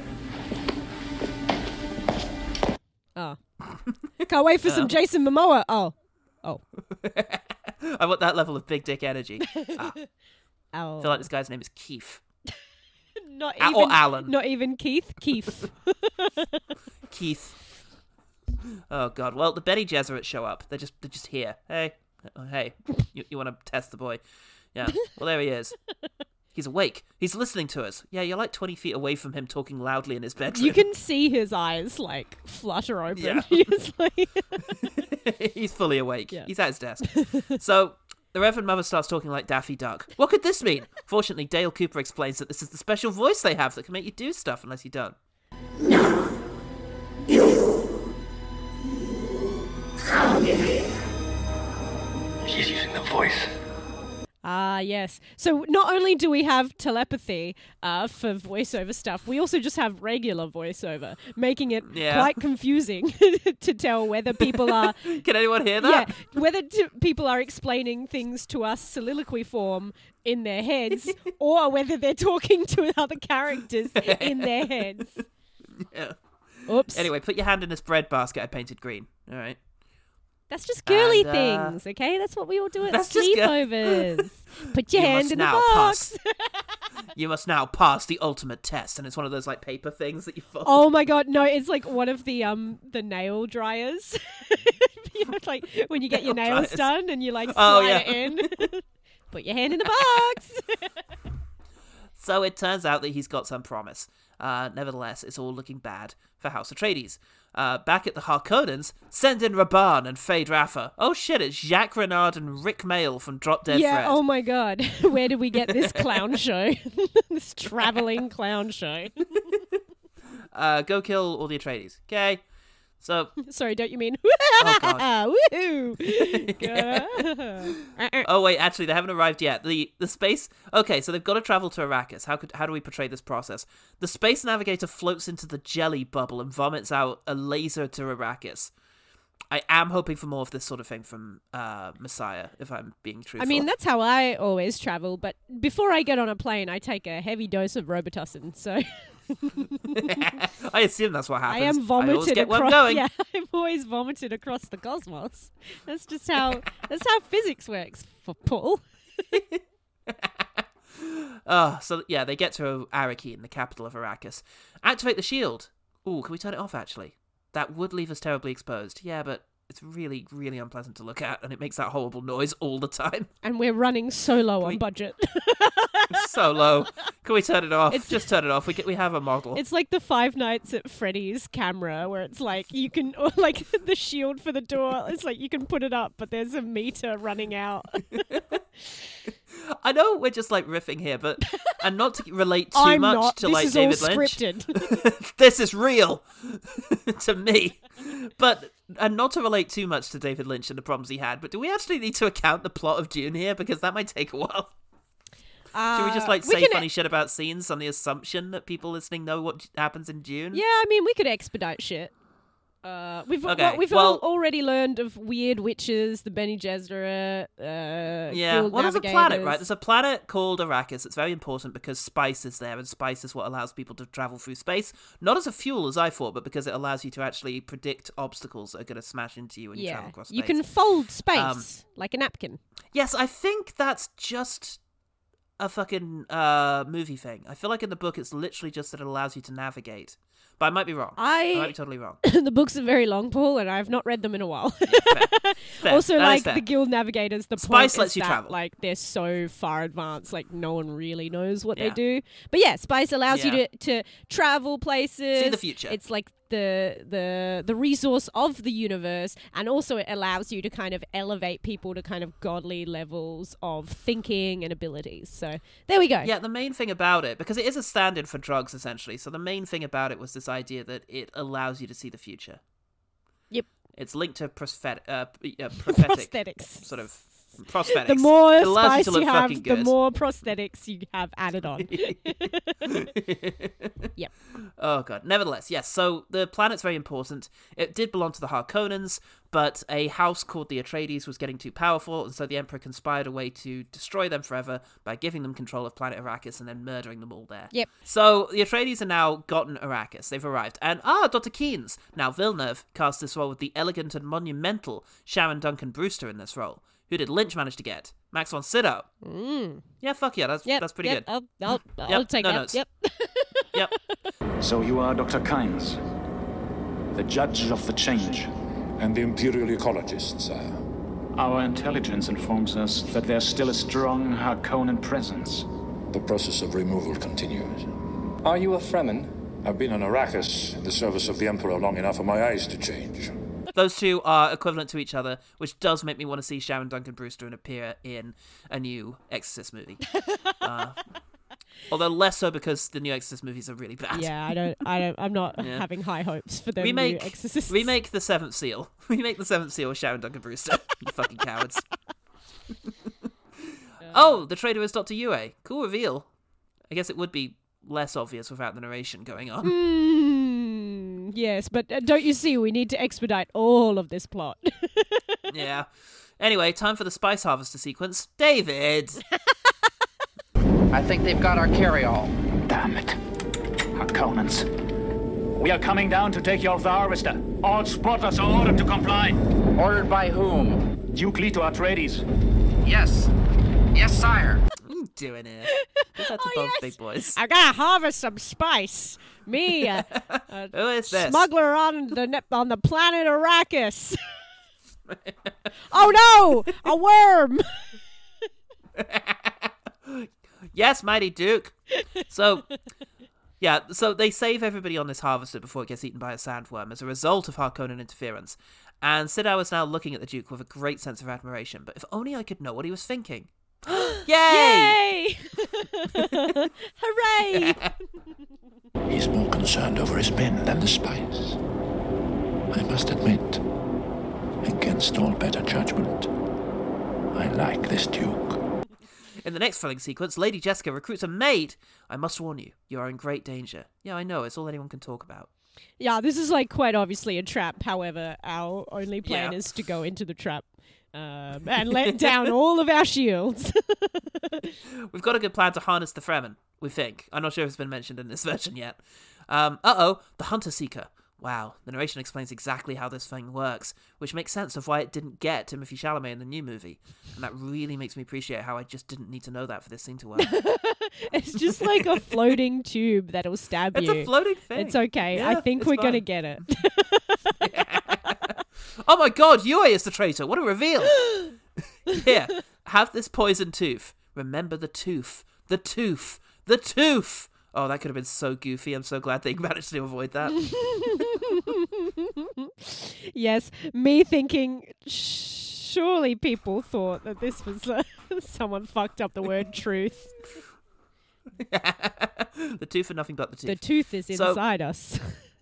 Oh. Can't wait for some Jason Momoa. Oh. Oh. I want that level of big dick energy. Ah. Ow. I feel like this guy's name is Keith. Not A- even, or Alan. Not even Keith. Keith. Keith. Oh god. Well, the Bene Gesserit show up. They're just they're just here. Hey, oh, hey. You you want to test the boy? Yeah. Well, there he is. He's awake. He's listening to us. Yeah, you're like twenty feet away from him, talking loudly in his bedroom. You can see his eyes like flutter open. Yeah. He's like... He's fully awake. Yeah. He's at his desk. So the Reverend Mother starts talking like Daffy Duck. What could this mean? Fortunately, Dale Cooper explains that this is the special voice they have that can make you do stuff unless you don't. She's using the voice. Ah, Ah, yes. So not only do we have telepathy uh, for voiceover stuff, we also just have regular voiceover, making it Yeah. quite confusing to tell whether people are... Can anyone hear that? Yeah, whether t- people are explaining things to us soliloquy form in their heads or whether they're talking to other characters in their heads. Yeah. Oops. Anyway, put your hand in this bread basket I painted green. All right. That's just girly And, uh, things, okay? That's what we all do at That's just girl- sleepovers. Put your You hand must in the now box. You must now pass the ultimate test, and it's one of those like paper things that you fold. Oh my god, no! It's like one of the um the nail dryers. You know, like when you get your Nail nails dryers. done and you like slide Oh, yeah. it in. Put your hand in the box. So it turns out that he's got some promise. Uh, nevertheless, it's all looking bad for House Atreides. Uh, back at the Harkonnens, send in Raban and Fade Raffa. Oh shit, it's Jacques Renard and Rick Mail from Drop Dead Yeah. Fred. Oh my god, where did we get this clown show? This traveling clown show. Uh, go kill all the Atreides. Okay. So. Sorry, don't you mean? Oh god. Woohoo! Oh wait, actually, they haven't arrived yet. The the space. Okay, so they've got to travel to Arrakis. How could how do we portray this process? The space navigator floats into the jelly bubble and vomits out a laser to Arrakis. I am hoping for more of this sort of thing from uh, Messiah, if I'm being truthful. I mean, that's how I always travel. But before I get on a plane, I take a heavy dose of Robitussin. So. I assume that's what happens. I am vomited I always get across. one going. Yeah, I've always vomited across the cosmos. That's just how. That's how physics works for Paul. Oh, so yeah, they get to Arrakeen, the capital of Arrakis. Activate the shield. Ooh, can we turn it off? Actually, that would leave us terribly exposed. Yeah, but it's really, really unpleasant to look at, and it makes that horrible noise all the time. And we're running so low on we- budget. So low. Can we turn it off? It's- Just turn it off. We get, we have a model. It's like the Five Nights at Freddy's camera, where it's like you can, or like the shield for the door. It's like you can put it up, but there's a meter running out. I know we're just like riffing here, but and not to relate too I'm much not. to This like is all David Lynch. scripted. This is real to me, but and not to relate too much to David Lynch and the problems he had. But do we actually need to account the plot of Dune here, because that might take a while? Uh, Should we just like we say can- funny shit about scenes on the assumption that people listening know what happens in Dune? Yeah, I mean, we could expedite shit. Uh, we've Okay, well, we've well- all already learned of weird witches, the Bene Gesserit. Uh, Yeah, guild well, there's a planet, navigators. right? There's a planet called Arrakis. It's very important because spice is there, and spice is what allows people to travel through space. Not as a fuel, as I thought, but because it allows you to actually predict obstacles that are going to smash into you when you travel Yeah, across space. you can fold space Um, like a napkin. Yes, I think that's just a fucking uh, movie thing. I feel like in the book it's literally just that it allows you to navigate. But I might be wrong. I- I might be totally wrong. The books are very long, Paul, and I've not read them in a while. Fair. Also, That is like fair. the guild navigators, the Spice point lets is you that, travel. like, they're so far advanced, like no one really knows what Yeah. they do. But yeah, Spice allows you Yeah. to, to travel places, See the future. It's like the the the resource of the universe, and also it allows you to kind of elevate people to kind of godly levels of thinking and abilities. So there we go. Yeah, the main thing about it, because it is a stand-in for drugs, essentially, so the main thing about it was this idea that it allows you to see the future. Yep. It's linked to prophet- uh, p- uh, prophetic Prosthetics. sort of prosthetics. The more It allows spice to you, look have, fucking the good. more prosthetics you have added on. Yep. Oh god. Nevertheless, yes. So the planet's very important. It did belong to the Harkonnens, but a house called the Atreides was getting too powerful, and so the Emperor conspired a way to destroy them forever by giving them control of planet Arrakis and then murdering them all there. Yep. So the Atreides are now gotten Arrakis. They've arrived, and ah, Doctor Keynes. Now Villeneuve cast this role with the elegant and monumental Sharon Duncan Brewster in this role. Who did Lynch manage to get? Max von Sydow. Mm. Yeah, fuck yeah, that's Yep, that's pretty yep, good. I'll, I'll, Yep, I'll take no that. notes. Yep. Yep. So you are Doctor Kynes, the judge of the change. And the Imperial Ecologist, sire. Our intelligence informs us that there's still a strong Harkonnen presence. The process of removal continues. Are you a Fremen? I've been on Arrakis in the service of the Emperor long enough for my eyes to change. Those two are equivalent to each other, which does make me want to see Sharon Duncan Brewster and appear in a new Exorcist movie. uh, although less so because the new Exorcist movies are really bad. Yeah, I don't, I don't, I'm not Yeah. having high hopes for them Remake, new Exorcists. remake the Seventh Seal. Remake the Seventh Seal with Sharon Duncan Brewster. You fucking cowards. Oh, the traitor is Doctor Yue. Cool reveal. I guess it would be less obvious without the narration going on. Mm, yes, but uh, don't you see, we need to expedite all of this plot. Yeah. Anyway, time for the Spice Harvester sequence. David! I think they've got our carry-all. Damn it. Harkonnens. We are coming down to take your harvester. All spotters are ordered to comply. Ordered by whom? Duke Leto Atreides. Yes. Yes, sire. What are you doing here? Give that to Oh, both yes. big boys. I gotta harvest some spice. Me, a, a Who is this? smuggler on the ne- on the planet Arrakis. Oh no, a worm. Yes, mighty Duke. So, yeah, so they save everybody on this harvester before it gets eaten by a sandworm as a result of Harkonnen interference. And Sidao is now looking at the Duke with a great sense of admiration. But if only I could know what he was thinking. Yay! Yay! Hooray! He's more concerned over his men than the spice. I must admit, against all better judgment, I like this Duke. In the next thrilling sequence, Lady Jessica recruits a maid. I must warn you, you are in great danger. Yeah, I know, it's all anyone can talk about. Yeah, this is like quite obviously a trap. However, our only plan Yeah. is to go into the trap um, and let down all of our shields. We've got a good plan to harness the Fremen, we think. I'm not sure if it's been mentioned in this version yet. Um, uh-oh, the Hunter Seeker. Wow, the narration explains exactly how this thing works, which makes sense of why it didn't get Timothée Chalamet in the new movie. And that really makes me appreciate how I just didn't need to know that for this scene to work. It's just like a floating tube that'll stab It's you. a floating thing. It's okay. Yeah, I think it's we're fine. going to get it. Oh my god, Yue is the traitor. What a reveal. Here, have this poison tooth. Remember the tooth. The tooth. The tooth. Oh, that could have been so goofy. I'm so glad they managed to avoid that. Yes, me thinking, surely people thought that this was uh, someone fucked up the word truth. The tooth and nothing but the tooth. The tooth is So- inside us.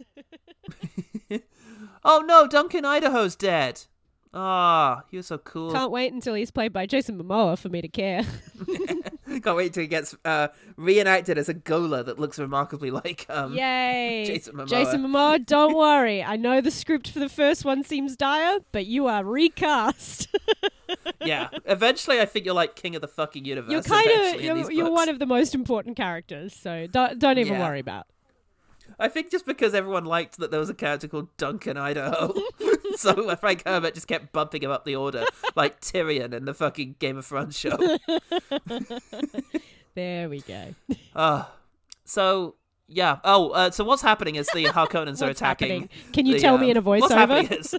Oh no, Duncan Idaho's dead. Ah, he was so cool. Can't wait until he's played by Jason Momoa for me to care. Can't wait till he gets uh, reenacted as a Gola that looks remarkably like um, Yay! Jason Momoa. Jason Momoa, don't worry. I know the script for the first one seems dire, but you are recast. Yeah, eventually I think you're like king of the fucking universe. You're kind of eventually in you're, these you're books. one of the most important characters, so don't don't even Yeah. worry about. I think just because everyone liked that there was a character called Duncan Idaho, so Frank Herbert just kept bumping him up the order, like Tyrion in the fucking Game of Thrones show. There we go. Uh, so, yeah. Oh, uh, so what's happening is the Harkonnens are What's attacking. happening? Can you the, tell me um, in a What's voiceover? happening is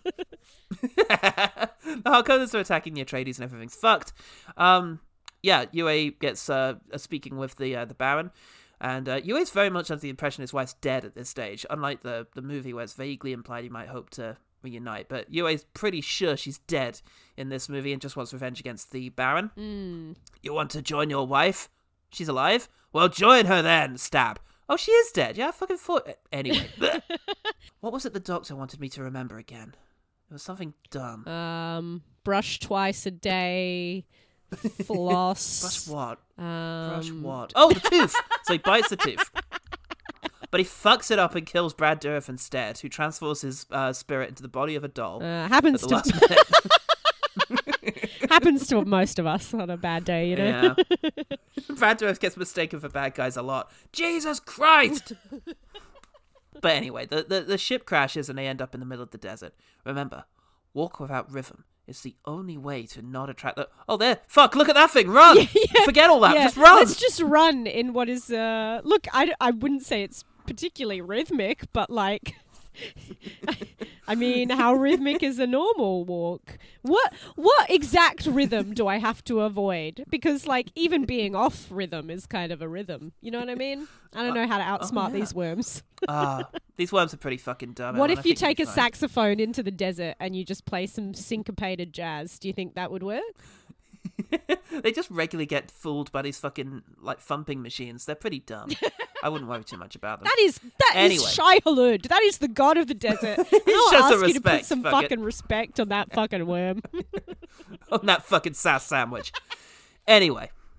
the Harkonnens are attacking the Atreides and everything's fucked. Um, yeah, Yue gets uh, speaking with the uh, the Baron. And uh, Yue's very much under the impression his wife's dead at this stage, unlike the, the movie where it's vaguely implied he might hope to reunite. But Yue's pretty sure she's dead in this movie and just wants revenge against the Baron. Mm. You want to join your wife? She's alive? Well, join her then, stab. Oh, she is dead. Yeah, I fucking thought... Anyway. What was it the doctor wanted me to remember again? It was something dumb. Um, brush twice a day. Floss. Brush what? Um, Brush what? Oh, the tooth! So he bites the tooth. But he fucks it up and kills Brad Dourif instead, who transforms his uh, spirit into the body of a doll. Uh, happens at the to last minute. happens to most of us on a bad day, you know. Yeah. Brad Dourif gets mistaken for bad guys a lot. Jesus Christ! But anyway, the, the, the ship crashes and they end up in the middle of the desert. Remember, walk without rhythm. It's the only way to not attract the... Oh, there! Fuck, look at that thing! Run! Yeah, yeah, Forget all that, yeah. just run! Let's just run in what is... Uh, look, I, d- I wouldn't say it's particularly rhythmic, but like... I mean, how rhythmic is a normal walk? What what exact rhythm do I have to avoid? Because, like, even being off rhythm is kind of a rhythm. You know what I mean? I don't know how to outsmart oh, yeah. these worms. Ah, these worms are pretty fucking dumb. What Ellen. if I you think you'll take be a fine. saxophone into the desert and you just play some syncopated jazz? Do you think that would work? They just regularly get fooled by these fucking, like, thumping machines. They're pretty dumb. I wouldn't worry too much about them. That is that Anyway. is Shai Hulud. That is the god of the desert. And I'll Show ask some you to put respect, some fuck it. fucking respect on that fucking worm. On that fucking sass sandwich. Anyway,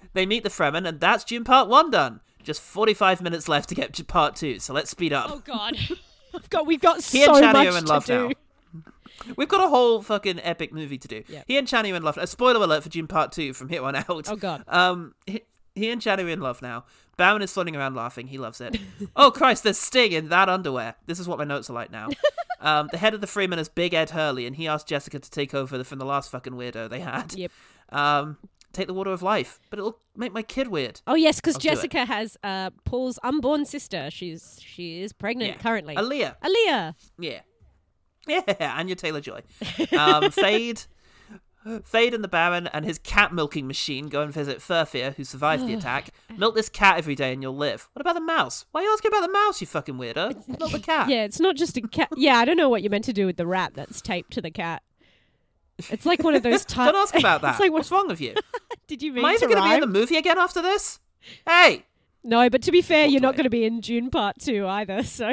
They meet the Fremen, and that's Dune Part One done. Just forty-five minutes left to get to Part Two, so let's speed up. Oh God, I've got we've got he so and Chani much are in to love do. now. We've got a whole fucking epic movie to do. Yep. He and Chani are in love. A spoiler alert for Dune Part Two from here on out. Oh God. Um, he, he and Chani are in love now. Baron is floating around laughing. He loves it. Oh Christ, there's Sting in that underwear. This is what my notes are like now. Um, the head of the Freeman is Big Ed Hurley, and he asked Jessica to take over the, from the last fucking weirdo they had. Yep. Um, take the water of life, but it'll make my kid weird. Oh yes, because I'll do it. Jessica has uh, Paul's unborn sister. She's she is pregnant Yeah. currently. Aaliyah. Aaliyah. Yeah. Yeah, Anya Taylor-Joy. Um, Fade, Fade and the Baron and his cat milking machine go and visit Furfear, who survived the attack. Milk this cat every day and you'll live. What about the mouse? Why are you asking about the mouse, you fucking weirdo? Milk the cat. Yeah, it's not just a cat. Yeah, I don't know what you meant to do with the rat that's taped to the cat. It's like one of those types. Don't ask about that. It's like, What's wrong with you? Did you mean Am I to even going to be in rhyme? the movie again after this? Hey! No, but to be fair, What you're do not I- going to be in June Part Two either. So,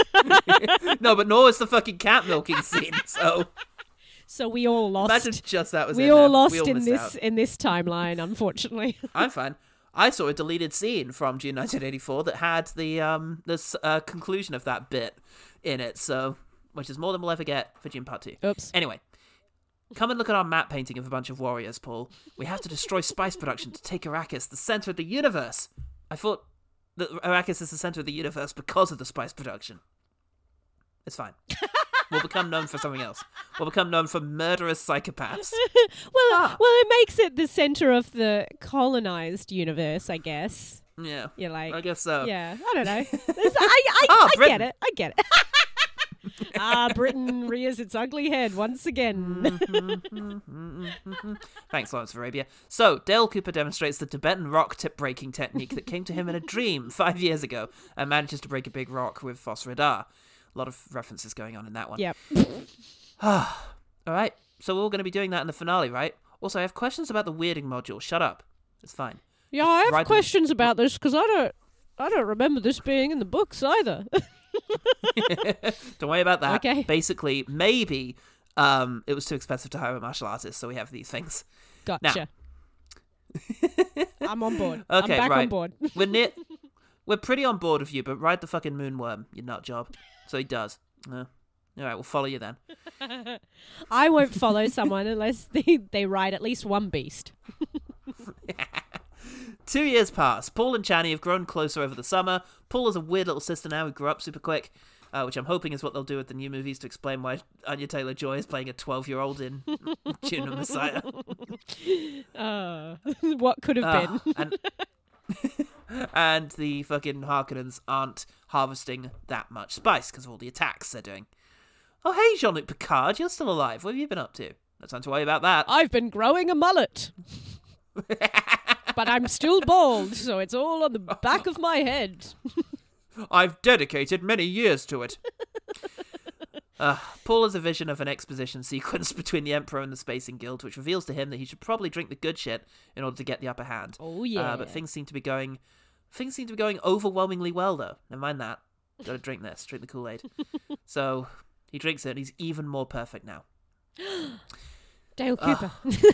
No, but nor is the fucking cat milking scene, so... so we all lost. Imagine just that was we in all there. lost We all in missed this out. in this timeline, unfortunately. I'm fine. I saw a deleted scene from June nineteen eighty-four that had the um the s- uh, conclusion of that bit in it, so which is more than we'll ever get for June Part Two. Oops. Anyway, come and look at our map painting of a bunch of warriors, Paul. We have to destroy spice production to take Arrakis, the center of the universe. I thought that Arrakis is the center of the universe because of the spice production. It's fine. We'll become known for something else. We'll become known for murderous psychopaths. well, Ah. well, it makes it the center of the colonized universe, I guess. Yeah, You're like, I guess so. yeah, I don't know. There's- I, I, Ah, I get Britain. it. I get it. Ah, Britain rears its ugly head once again. Thanks, Lawrence of Arabia. So, Dale Cooper demonstrates the Tibetan rock tip breaking technique that came to him in a dream five years ago and manages to break a big rock with Foss Radar. A lot of references going on in that one. Yep. All right, so we're all going to be doing that in the finale, right? Also, I have questions about the weirding module. Shut up. It's fine. Yeah, I have Ride them. questions about this because I don't, I don't remember this being in the books either. Don't worry about that. Okay. Basically, maybe um, it was too expensive to hire a martial artist, so we have these things. Gotcha. I'm on board. Okay, I'm back right. on board. We're near. We're pretty on board with you, but ride the fucking moonworm, you nut job. So he does. Uh, all right, we'll follow you then. I won't follow someone unless they, they ride at least one beast. Two years pass. Paul and Chani have grown closer over the summer. Paul has a weird little sister now who grew up super quick, uh, which I'm hoping is what they'll do with the new movies to explain why Anya Taylor-Joy is playing a twelve-year-old in Dune and Messiah. Uh, what could have Ah, been. and, and the fucking Harkonnens aren't harvesting that much spice because of all the attacks they're doing. Oh, hey, Jean-Luc Picard, you're still alive. What have you been up to? No time to worry about that. I've been growing a mullet. But I'm still bald, so it's all on the back of my head. I've dedicated many years to it. Uh, Paul has a vision of an exposition sequence between the Emperor and the Spacing Guild, which reveals to him that he should probably drink the good shit in order to get the upper hand. Oh, yeah. Uh, but things seem to be going, things seem to be going overwhelmingly well, though. Never mind that. Gotta drink this. Drink the Kool-Aid. So he drinks it, and he's even more perfect now. Dale Cooper.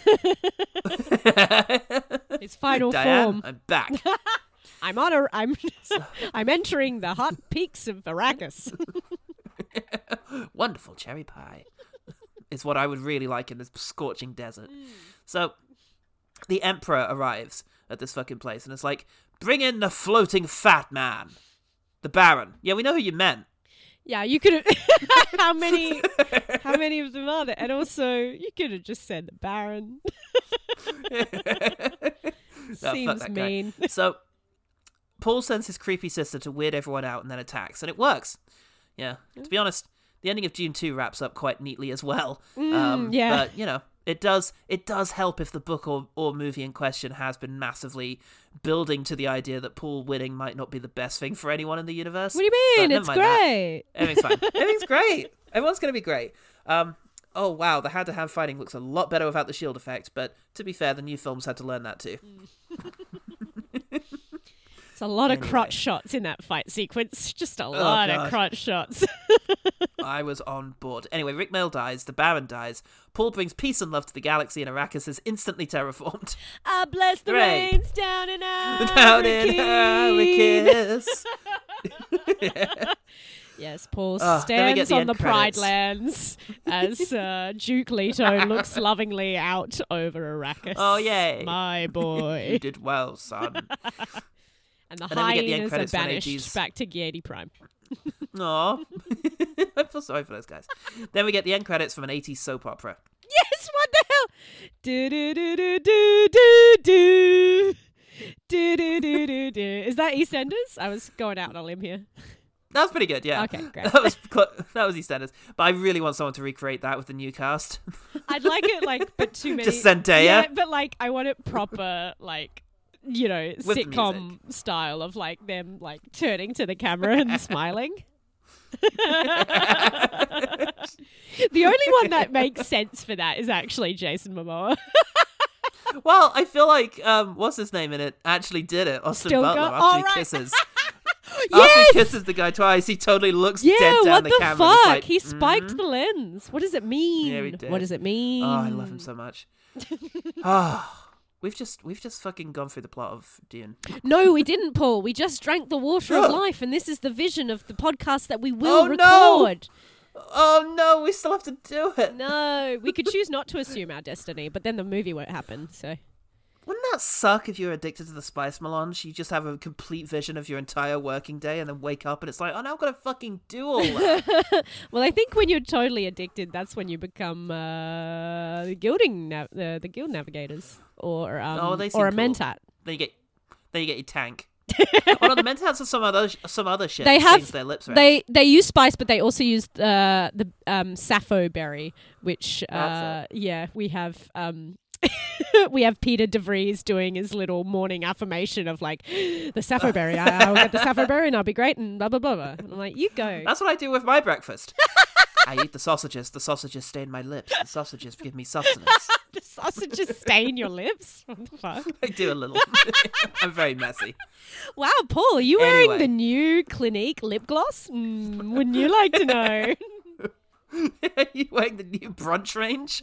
Uh. His final Diane, form. I'm back. I'm on a. I'm. I'm entering the hot peaks of Arrakis. Wonderful cherry pie is what I would really like in this scorching desert. So the Emperor arrives at this fucking place and it's like, bring in the floating fat man. The Baron. Yeah, we know who you meant. Yeah, you could have. how many? How many of them are there? And also, you could have just said the Baron. No, fuck Seems that guy. mean. So Paul sends his creepy sister to weird everyone out and then attacks, and it works. Yeah, to be honest, the ending of Dune two wraps up quite neatly as well. Mm, um, yeah. But, you know, it does it does help if the book or, or movie in question has been massively building to the idea that Paul winning might not be the best thing for anyone in the universe. What do you But mean? never It's mind that. great. Everything's fine. Everything's great. Everyone's going to be great. Um, oh, wow, the hand-to-hand fighting looks a lot better without the shield effect, but to be fair, the new films had to learn that too. It's a lot of Anyway. crotch shots in that fight sequence. Just a lot God. of crotch shots. I was on board. Anyway, Rick Mayall dies, the Baron dies, Paul brings peace and love to the galaxy, and Arrakis is instantly terraformed. I bless the Hooray. rains down in Arrakis. Down in Arrakis. Yeah. Yes, Paul Oh, then we get stands the on end the Pride credits. Lands as uh, Duke Leto looks lovingly out over Arrakis. Oh, yay. My boy. You did well, son. And the And then we get the end hyenas are credits when banished AG's back to Giedi Prime. Aw. I feel sorry for those guys. Then we get the end credits from an eighties soap opera. Yes, what the hell? Do do do do do do do do do do do do. Is that EastEnders? I was going out on a limb here. That was pretty good, yeah. Okay, great. That was cl- that was EastEnders. But I really want someone to recreate that with the new cast. I'd like it like, but too many. Just Zendaya? Yeah, but like, I want it proper, like, you know, With sitcom music. style of like them like turning to the camera and smiling. The only one that makes sense for that is actually Jason Momoa. Well, I feel like um, what's his name in it actually did it. Austin Still Butler go- after oh, he right. kisses. After Yes! he kisses the guy twice, he totally looks Yeah, dead down what the, the, camera. fuck? And it's like, He spiked mm. the lens. What does it mean? Yeah, he did. What does it mean? Oh, I love him so much. Ah, we've just we've just fucking gone through the plot of Dune. No, we didn't, Paul. We just drank the water of Oh. life, and this is the vision of the podcast that we will Oh, no! record. Oh no, we still have to do it. No, we could choose not to assume our destiny, but then the movie won't happen. So Wouldn't that suck if you're addicted to the spice melange? You just have a complete vision of your entire working day and then wake up and it's like, oh, now I've got to fucking do all that. well, I think when you're totally addicted, that's when you become uh, the gilding, nav- the the guild navigators, or um, Oh, they seem or a cool. mentat. Then you get, then you get your tank. Oh no, the mentats are some other some other shit. They that have stains their lips red. they they use spice, but they also use uh, the um, sappho berry, which uh, That's yeah, we have. Um, we have Peter DeVries doing his little morning affirmation of like the sappho berry. I, I'll get the sappho berry and I'll be great and blah blah blah. blah. And I'm like, you go. That's what I do with my breakfast. I eat the sausages. The sausages stain my lips. The sausages give me sustenance. The sausages stain your lips. What the fuck? I do a little. I'm very messy. Wow, Paul, are you wearing Anyway. the new Clinique lip gloss? Mm, wouldn't you like to know? Are you wearing the new brunch range?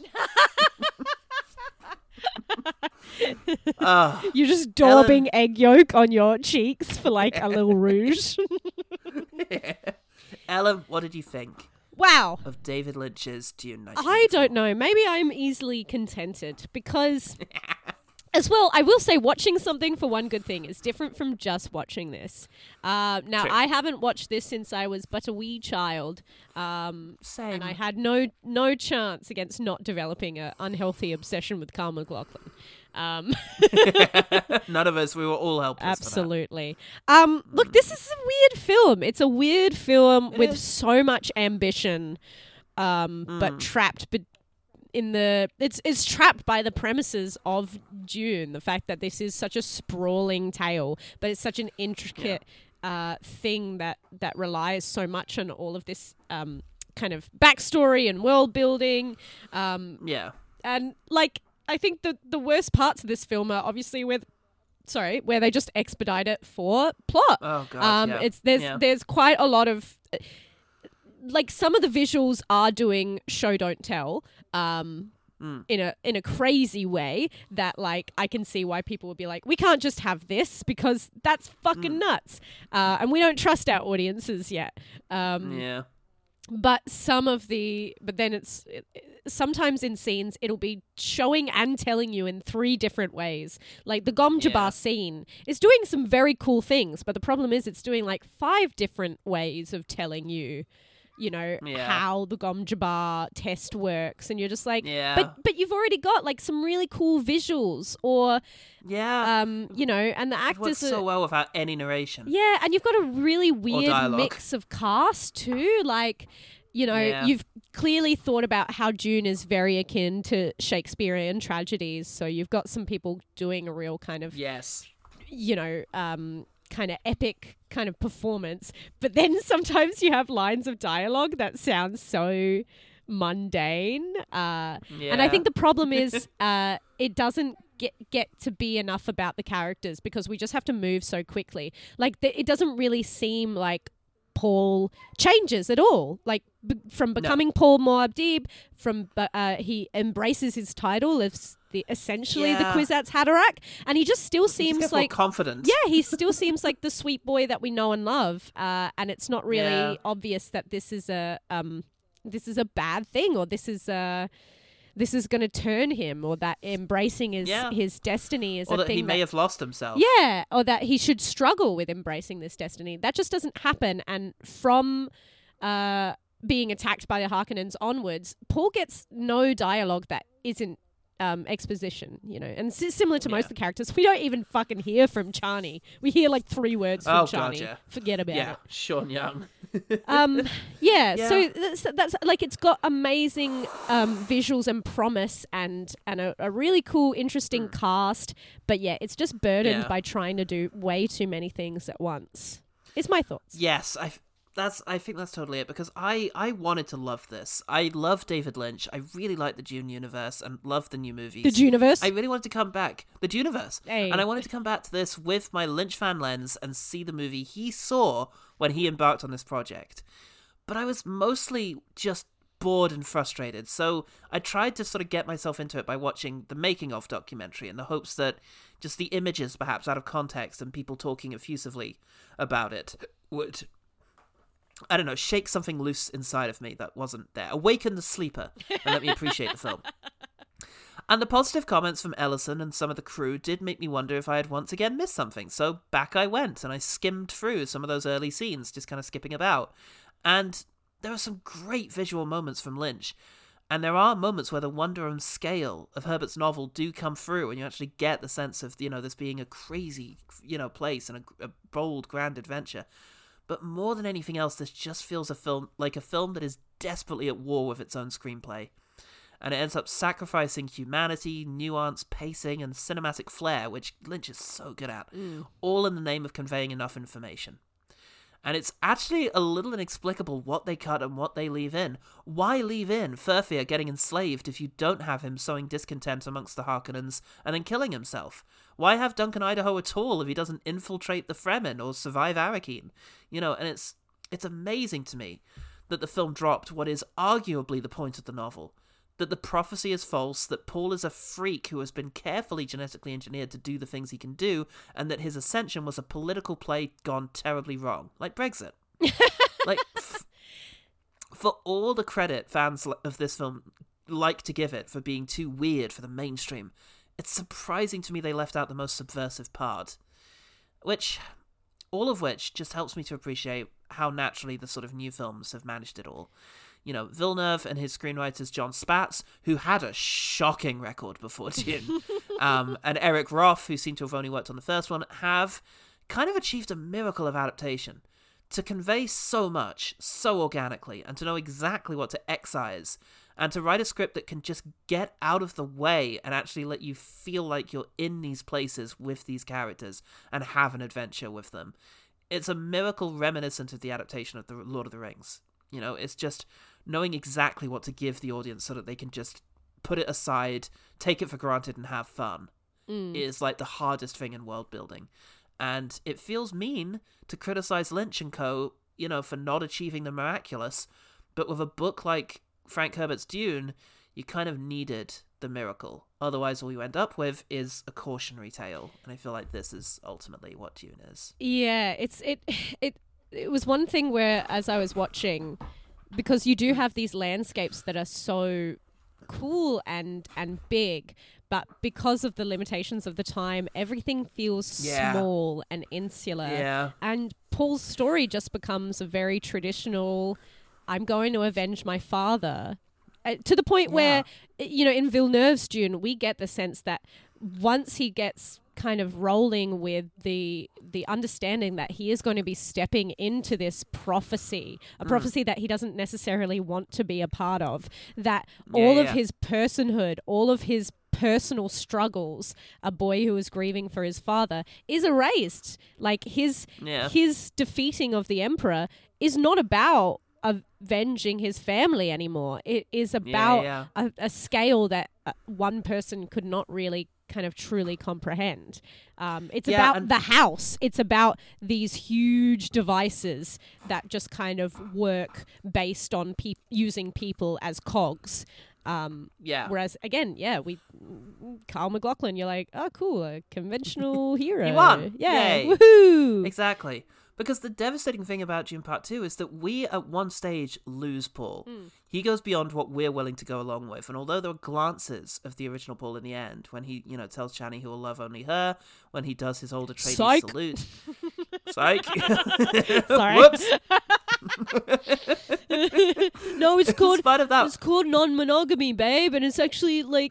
Ah, You're just daubing egg yolk on your cheeks for like a little rouge. Ellen, what did you think Wow. of David Lynch's Dune? I don't know. Maybe I'm easily contented because, as well, I will say watching something for one good thing is different from just watching this. Uh, now, True. I haven't watched this since I was but a wee child. Um, Same. And I had no no chance against not developing an unhealthy obsession with Carl McLaughlin. Um, None of us. We were all helpless. Absolutely. Um, look, this is a weird film. It's a weird film It with is. so much ambition, um, but Mm. trapped be- in the it's it's trapped by the premises of Dune. The fact that this is such a sprawling tale, but it's such an intricate uh, thing that that relies so much on all of this um, kind of backstory and world building. Um, For that. Yeah. and like I think the the worst parts of this film are obviously with sorry where they just expedite it for plot. Oh god. um yeah. it's there's yeah. there's quite a lot of uh, like some of the visuals are doing show don't tell um Mm. in a in a crazy way that like I can see why people would be like, we can't just have this because that's fucking Mm. nuts, uh, and we don't trust our audiences yet. Um, Yeah. but some of the but then it's it, sometimes in scenes it'll be showing and telling you in three different ways. Like the Gom Jabbar Yeah. scene is doing some very cool things, but the problem is it's doing like five different ways of telling you, you know, Yeah. how the Gom Jabbar test works, and you're just like, Yeah. but but you've already got like some really cool visuals, or Yeah. um, you know, and the It works actors are so well without any narration. yeah, and you've got a really weird dialogue. mix of cast too. Like, you know, Yeah. you've clearly thought about how Dune is very akin to Shakespearean tragedies. So you've got some people doing a real kind of, Yes. you know, um, kind of epic kind of performance. But then sometimes you have lines of dialogue that sound so mundane. Uh, And I Yeah. think the problem is uh, it doesn't get get to be enough about the characters because we just have to move so quickly. Like, the, it doesn't really seem like Paul changes at all. Like b- from becoming no. Paul Muad'Dib, from uh, he embraces his title as the essentially yeah. the Kwisatz Haderach, and he just still seems just like confident. Yeah, he still seems like the sweet boy that we know and love. Uh, and it's not really yeah. obvious that this is a um this is a bad thing, or this is a. This is going to turn him, or that embracing his yeah. his destiny is or a that thing he may that, have lost himself. Yeah, or that he should struggle with embracing this destiny. That just doesn't happen. And from uh, being attacked by the Harkonnens onwards, Paul gets no dialogue that isn't um, exposition, you know. And s- similar to yeah. most of the characters, we don't even fucking hear from Chani. We hear like three words from oh, Chani. God, yeah. Forget about yeah. it. Sean Young. um, yeah, yeah, so that's, that's like it's got amazing um, visuals and promise, and and a, a really cool, interesting mm. cast. But yeah, it's just burdened yeah. by trying to do way too many things at once. It's my thoughts. Yes, I. That's. I think that's totally it, because I, I wanted to love this. I love David Lynch. I really like the Dune universe and love the new movies. The Duneverse? I really wanted to come back. The Duneverse. Hey. And I wanted to come back to this with my Lynch fan lens and see the movie he saw when he embarked on this project. But I was mostly just bored and frustrated, so I tried to sort of get myself into it by watching the making of documentary in the hopes that just the images, perhaps out of context and people talking effusively about it, would... I don't know, shake something loose inside of me that wasn't there. Awaken the sleeper and let me appreciate the film. And the positive comments from Ellison and some of the crew did make me wonder if I had once again missed something. So back I went, and I skimmed through some of those early scenes, just kind of skipping about. And there are some great visual moments from Lynch. And there are moments where the wonder and scale of Herbert's novel do come through, and you actually get the sense of, you know, this being a crazy, you know, place and a, a bold, grand adventure. But more than anything else, this just feels a film like a film that is desperately at war with its own screenplay. And it ends up sacrificing humanity, nuance, pacing, and cinematic flair, which Lynch is so good at, mm. all in the name of conveying enough information. And it's actually a little inexplicable what they cut and what they leave in. Why leave in Furfir getting enslaved if you don't have him sowing discontent amongst the Harkonnens and then killing himself? Why have Duncan Idaho at all if he doesn't infiltrate the Fremen or survive Arrakeen? You know, and it's it's amazing to me that the film dropped what is arguably the point of the novel. That the prophecy is false, that Paul is a freak who has been carefully genetically engineered to do the things he can do, and that his ascension was a political play gone terribly wrong. Like Brexit. like, f- for all the credit fans of this film like to give it for being too weird for the mainstream, it's surprising to me they left out the most subversive part. Which, all of which just helps me to appreciate how naturally the sort of new films have managed it all. You know, Villeneuve and his screenwriters John Spatz, who had a shocking record before Dune, um, and Eric Roth, who seemed to have only worked on the first one, have kind of achieved a miracle of adaptation. To convey so much, so organically, and to know exactly what to excise, and to write a script that can just get out of the way and actually let you feel like you're in these places with these characters and have an adventure with them. It's a miracle reminiscent of the adaptation of the Lord of the Rings. You know, it's just knowing exactly what to give the audience so that they can just put it aside, take it for granted, and have fun. Mm. Is like the hardest thing in world building. And it feels mean to criticize Lynch and co, you know, for not achieving the miraculous. But with a book like Frank Herbert's Dune, you kind of needed the miracle. Otherwise, all you end up with is a cautionary tale. And I feel like this is ultimately what Dune is. Yeah, it's it it. It was one thing where, as I was watching, because you do have these landscapes that are so cool and and big, but because of the limitations of the time, everything feels yeah. small and insular. Yeah. And Paul's story just becomes a very traditional, I'm going to avenge my father. Uh, to the point yeah. where, you know, in Villeneuve's Dune, we get the sense that once he gets kind of rolling with the the understanding that he is going to be stepping into this prophecy, a mm. prophecy that he doesn't necessarily want to be a part of, that yeah, all yeah. of his personhood, all of his personal struggles, a boy who is grieving for his father, is erased. Like his yeah. his defeating of the Emperor is not about avenging his family anymore. It is about yeah, yeah. A, a scale that uh, one person could not really kind of truly comprehend. Um, it's Yeah, about and- the house. It's about these huge devices that just kind of work based on pe- using people as cogs. Um, Yeah. Whereas, again, yeah, we Carl McLaughlin, you're like, oh, cool, a conventional hero. He won. Yeah, Yay. woohoo! Exactly. Because the devastating thing about Dune Part two is that we, at one stage, lose Paul. Mm. He goes beyond what we're willing to go along with. And although there are glances of the original Paul in the end, when he, you know, tells Chani he will love only her, when he does his old Atreides Psych. salute. Psych. Sorry. Whoops. No, it's called, In spite of that, it's called non-monogamy, babe, and it's actually like...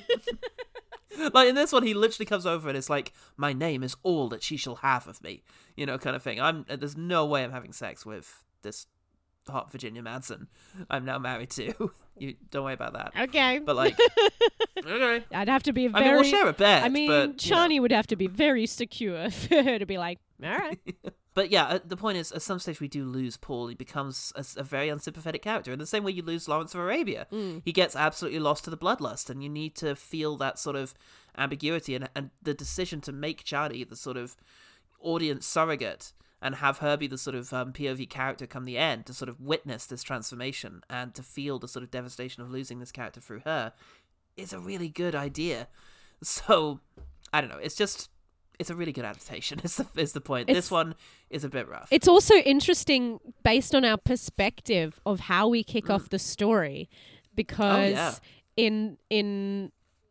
like in this one, he literally comes over and it's like, "My name is all that she shall have of me," you know, kind of thing. I'm there's no way I'm having sex with this hot Virginia Madsen I'm now married to. You don't worry about that. Okay, but like, okay, I'd have to be very. I mean, we'll share a bed. I mean, but, you know. Chani would have to be very secure for her to be like, all right. But yeah, uh, the point is, at some stage we do lose Paul. He becomes a, a very unsympathetic character. In the same way you lose Lawrence of Arabia. Mm. He gets absolutely lost to the bloodlust, and you need to feel that sort of ambiguity and, and the decision to make Chani the sort of audience surrogate and have her be the sort of um, P O V character come the end to sort of witness this transformation and to feel the sort of devastation of losing this character through her is a really good idea. So, I don't know. It's just... It's a really good adaptation, is the, is the point. It's, this one is a bit rough. It's also interesting based on our perspective of how we kick mm. off the story, because oh, yeah. in in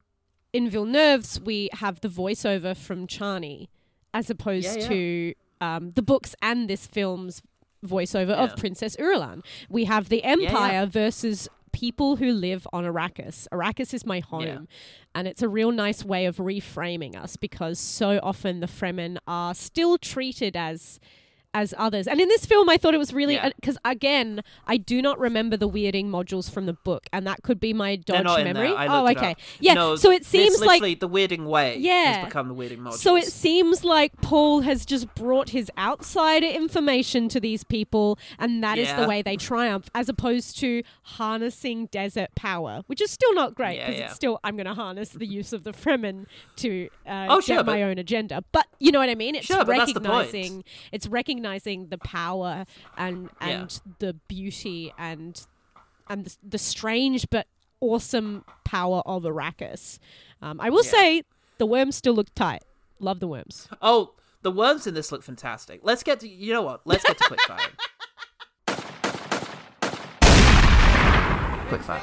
in Villeneuve's we have the voiceover from Chani as opposed yeah, yeah. to um, the books and this film's voiceover yeah. of Princess Irulan. We have the Empire yeah, yeah. versus people who live on Arrakis. Arrakis is my home. Yeah. And it's a real nice way of reframing us, because so often the Fremen are still treated as as others. And in this film, I thought it was really... Because, yeah. uh, again, I do not remember the weirding modules from the book, and that could be my dodge memory. Oh, okay. Up. Yeah, no, so it seems like... the weirding way yeah. has become the weirding modules. So it seems like Paul has just brought his outsider information to these people, and that yeah. is the way they triumph, as opposed to harnessing desert power, which is still not great, because yeah, yeah. it's still, I'm going to harness the use of the Fremen to uh, oh, get sure, my own agenda. But you know what I mean? It's sure, recognizing... It's recognizing the power and and yeah. the beauty and and the, the strange but awesome power of Arrakis. Um, I will yeah. say the worms still look tight. Love the worms. Oh, the worms in this look fantastic. Let's get to you know what? Let's get to quickfire. Quickfire.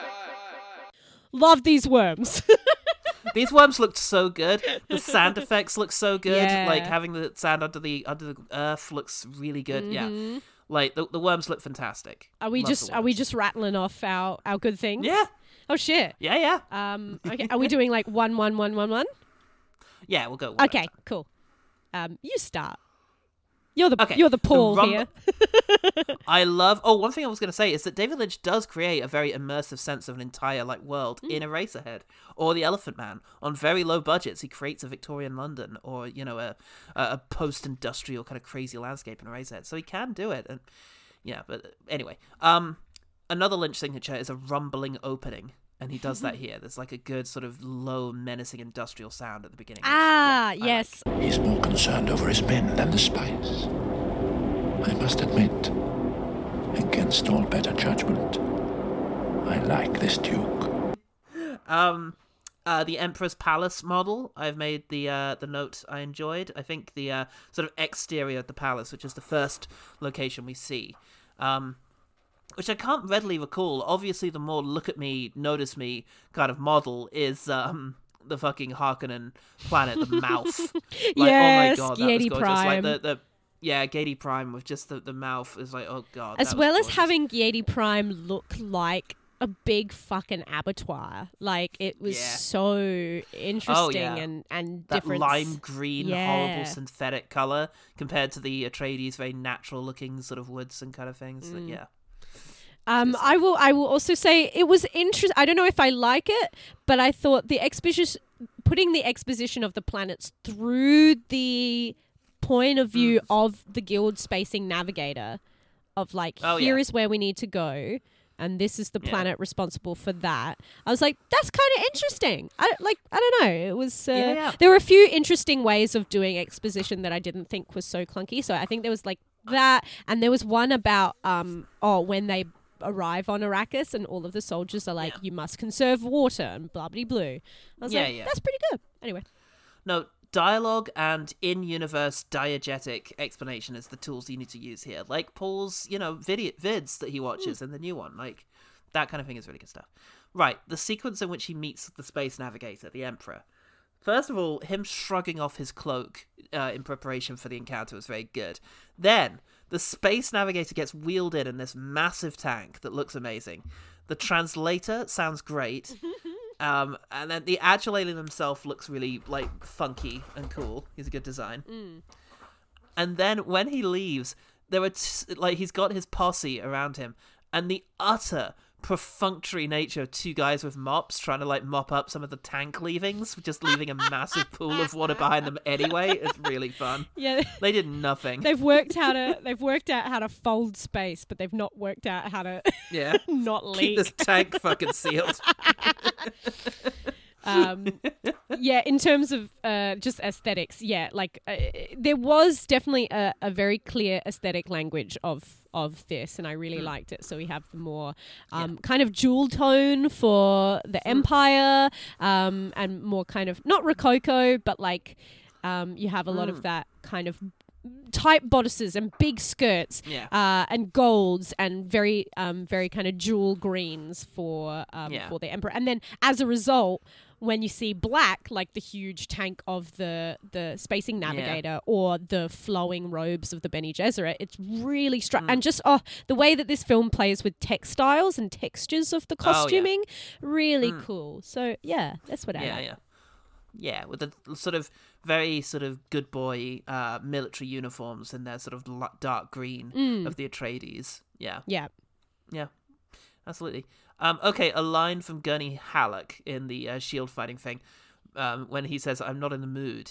Love these worms. These worms looked so good. The sand effects look so good. Yeah. Like having the sand under the under the earth looks really good. Mm-hmm. Yeah, like the the worms look fantastic. Are we Love just are we just rattling off our, our good things? Yeah. Oh shit. Yeah, yeah. Um. Okay. Are we doing like one one one one one? Yeah, we'll go. One okay. Cool. Um. You start. You're the okay. you're the Paul the rum- here. I love. Oh, one thing I was going to say is that David Lynch does create a very immersive sense of an entire like world mm. in Eraserhead or The Elephant Man. On very low budgets, he creates a Victorian London or you know a a post-industrial kind of crazy landscape in Eraserhead. So he can do it. And yeah, but anyway, um, another Lynch signature is a rumbling opening. And he does that here. There's like a good sort of low, menacing industrial sound at the beginning. Ah, yeah, yes. Like. He's more concerned over his men than the spice. I must admit, against all better judgment, I like this Duke. Um, uh, the Emperor's Palace model. I've made the uh, the note I enjoyed. I think the uh, sort of exterior of the palace, which is the first location we see. Um. Which I can't readily recall. Obviously, the more look at me, notice me kind of model is um, the fucking Harkonnen planet, the mouth. Like, yes, oh my god, that Giedi was gorgeous. Prime. Like the, the yeah, Giedi Prime with just the, the mouth is like, oh god. As that well was as having Giedi Prime look like a big fucking abattoir. Like, it was yeah. so interesting oh, yeah. and, and that different. lime green, yeah. horrible synthetic color compared to the Atreides very natural looking sort of woods and kind of things. Mm. Yeah. Um, I will. I will also say it was interesting. I don't know if I like it, but I thought the exposition, putting the exposition of the planets through the point of view mm. of the Guild Spacing Navigator, of like, oh, here yeah. is where we need to go. and this is the Yeah. planet responsible for that. I was like, that's kind of interesting. I like, I don't know. It was, uh, Yeah, yeah. there were a few interesting ways of doing exposition that I didn't think was so clunky. So I think there was like that, and there was one about, um, oh, when they arrive on Arrakis and all of the soldiers are like, Yeah. you must conserve water and blah blah blah. I was Yeah, like, yeah. that's pretty good. Anyway. No, dialogue and in-universe diegetic explanation is the tools you need to use here. Like Paul's, you know, vid- vids that he watches in the new one. Like, that kind of thing is really good stuff. Right, the sequence in which he meets the space navigator, the Emperor. First of all, him shrugging off his cloak uh, in preparation for the encounter was very good. Then, the space navigator gets wheeled in in this massive tank that looks amazing. The translator sounds great. Um, and then the actual alien himself looks really, like, funky and cool. He's a good design. Mm. And then when he leaves, there are, t- like, he's got his posse around him. And the utter perfunctory nature of two guys with mops trying to, like, mop up some of the tank leavings, just leaving a massive pool of water behind them anyway, is really fun. Yeah. They did nothing. They've worked how to they've worked out how to fold space, but they've not worked out how to Yeah. not leak. Keep this tank fucking sealed. um, yeah, in terms of uh, just aesthetics, yeah, like uh, there was definitely a, a very clear aesthetic language of of this, and I really Mm. liked it. So we have the more um, kind of jewel tone for the Empire, um, and more kind of not Rococo, but like um, you have a lot Mm. of that kind of tight bodices and big skirts, Yeah. uh, and golds and very, um, very kind of jewel greens for um, Yeah. for the Emperor. And then as a result, when you see black, like the huge tank of the the spacing navigator or the flowing robes of the Bene Gesserit, it's really stri- Mm. and just oh the way that this film plays with textiles and textures of the Oh, yeah. costuming, really Mm. cool. So yeah, that's what I Yeah, like. yeah. Yeah, with the sort of very sort of good boy uh, military uniforms and their sort of l- dark green Mm. of the Atreides. Yeah. Yeah. Yeah, absolutely. Um, okay, a line from Gurney Halleck in the uh, shield fighting thing um, when he says, "I'm not in the mood."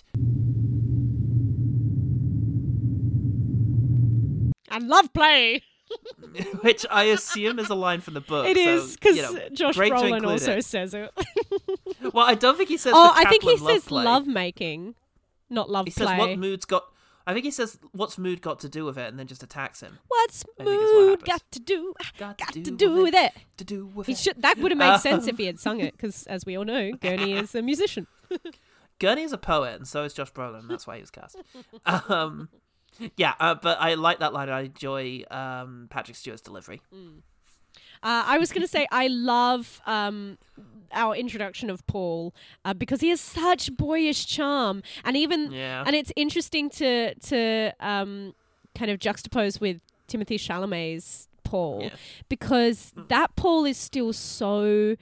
I love play. Which I assume is a line from the book. It so, is because you know, Josh great to Brolin include also it. says it. Well, I don't think he says. Oh, the I think he Kaplan love says play. love making, not love He play. says what mood's got. I think he says what's mood got to do with it, and then just attacks him. What's I think is what mood happens. got to do? Got, Got to to do do with with it. To do with He it. should. That would have made sense Um, if he had sung it, because as we all know, Gurney is a musician. Gurney is a poet, and so is Josh Brolin. That's why he was cast. um, yeah, uh, but I like that line. I enjoy um, Patrick Stewart's delivery. Uh, I was going to say I love um, our introduction of Paul uh, because he has such boyish charm, and even Yeah. and it's interesting to to um, kind of juxtapose with Timothée Chalamet's Paul, Yeah. because that Paul is still so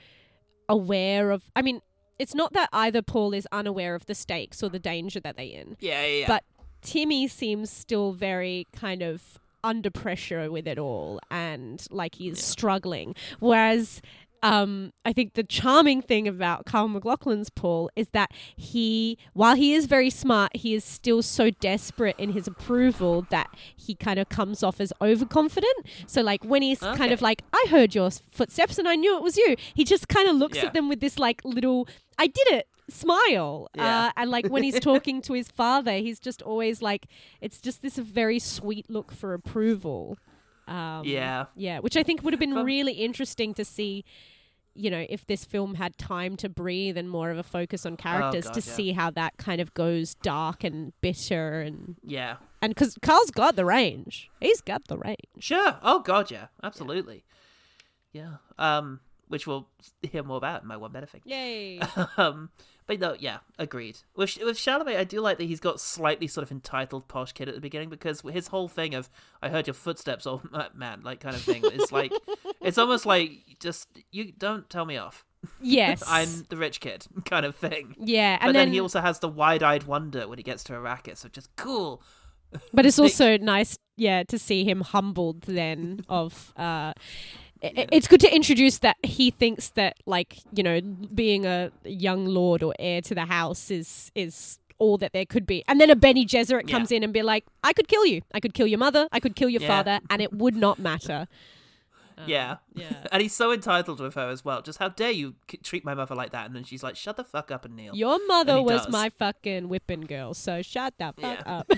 aware of. I mean, it's not that either Paul is unaware of the stakes or the danger that they're in, Yeah, yeah, yeah. but Timmy seems still very kind of under pressure with it all and like he's struggling. Whereas um, I think the charming thing about Carl McLaughlin's Paul is that he, while he is very smart, he is still so desperate in his approval that he kind of comes off as overconfident. So like when he's Okay. kind of like, I heard your footsteps and I knew it was you. He just kind of looks Yeah. at them with this like little, I did it smile. Yeah. Uh, and like when he's talking to his father, he's just always like, it's just this very sweet look for approval. Um, Yeah. Yeah, which I think would have been Well- really interesting to see, you know, if this film had time to breathe and more of a focus on characters God, to yeah. see how that kind of goes dark and bitter and Yeah. and because Carl's got the range. He's got the range. Sure. Oh God, yeah, absolutely. Yeah. Um, which we'll hear more about in my one better thing. Yay. um, but no, yeah, agreed. With with Chalamet, I do like that he's got slightly sort of entitled posh kid at the beginning, because his whole thing of "I heard your footsteps, old man," like kind of thing, is like it's almost like just you don't tell me off. Yes. I'm the rich kid kind of thing. Yeah, but and then, then he also has the wide-eyed wonder when he gets to Arrakis, which is cool. But it's Like- also nice, yeah, to see him humbled then of uh i- it's good to introduce that he thinks that, like, you know, being a young lord or heir to the house is is all that there could be. And then a Bene Gesserit Yeah. comes in and be like, I could kill you. I could kill your mother. I could kill your Yeah. father, and it would not matter. Um, yeah. Yeah. And he's so entitled with her as well. Just how dare you k- treat my mother like that? And then she's like, shut the fuck up and kneel. Your mother And he was does. my fucking whipping girl, so shut the fuck Yeah. up.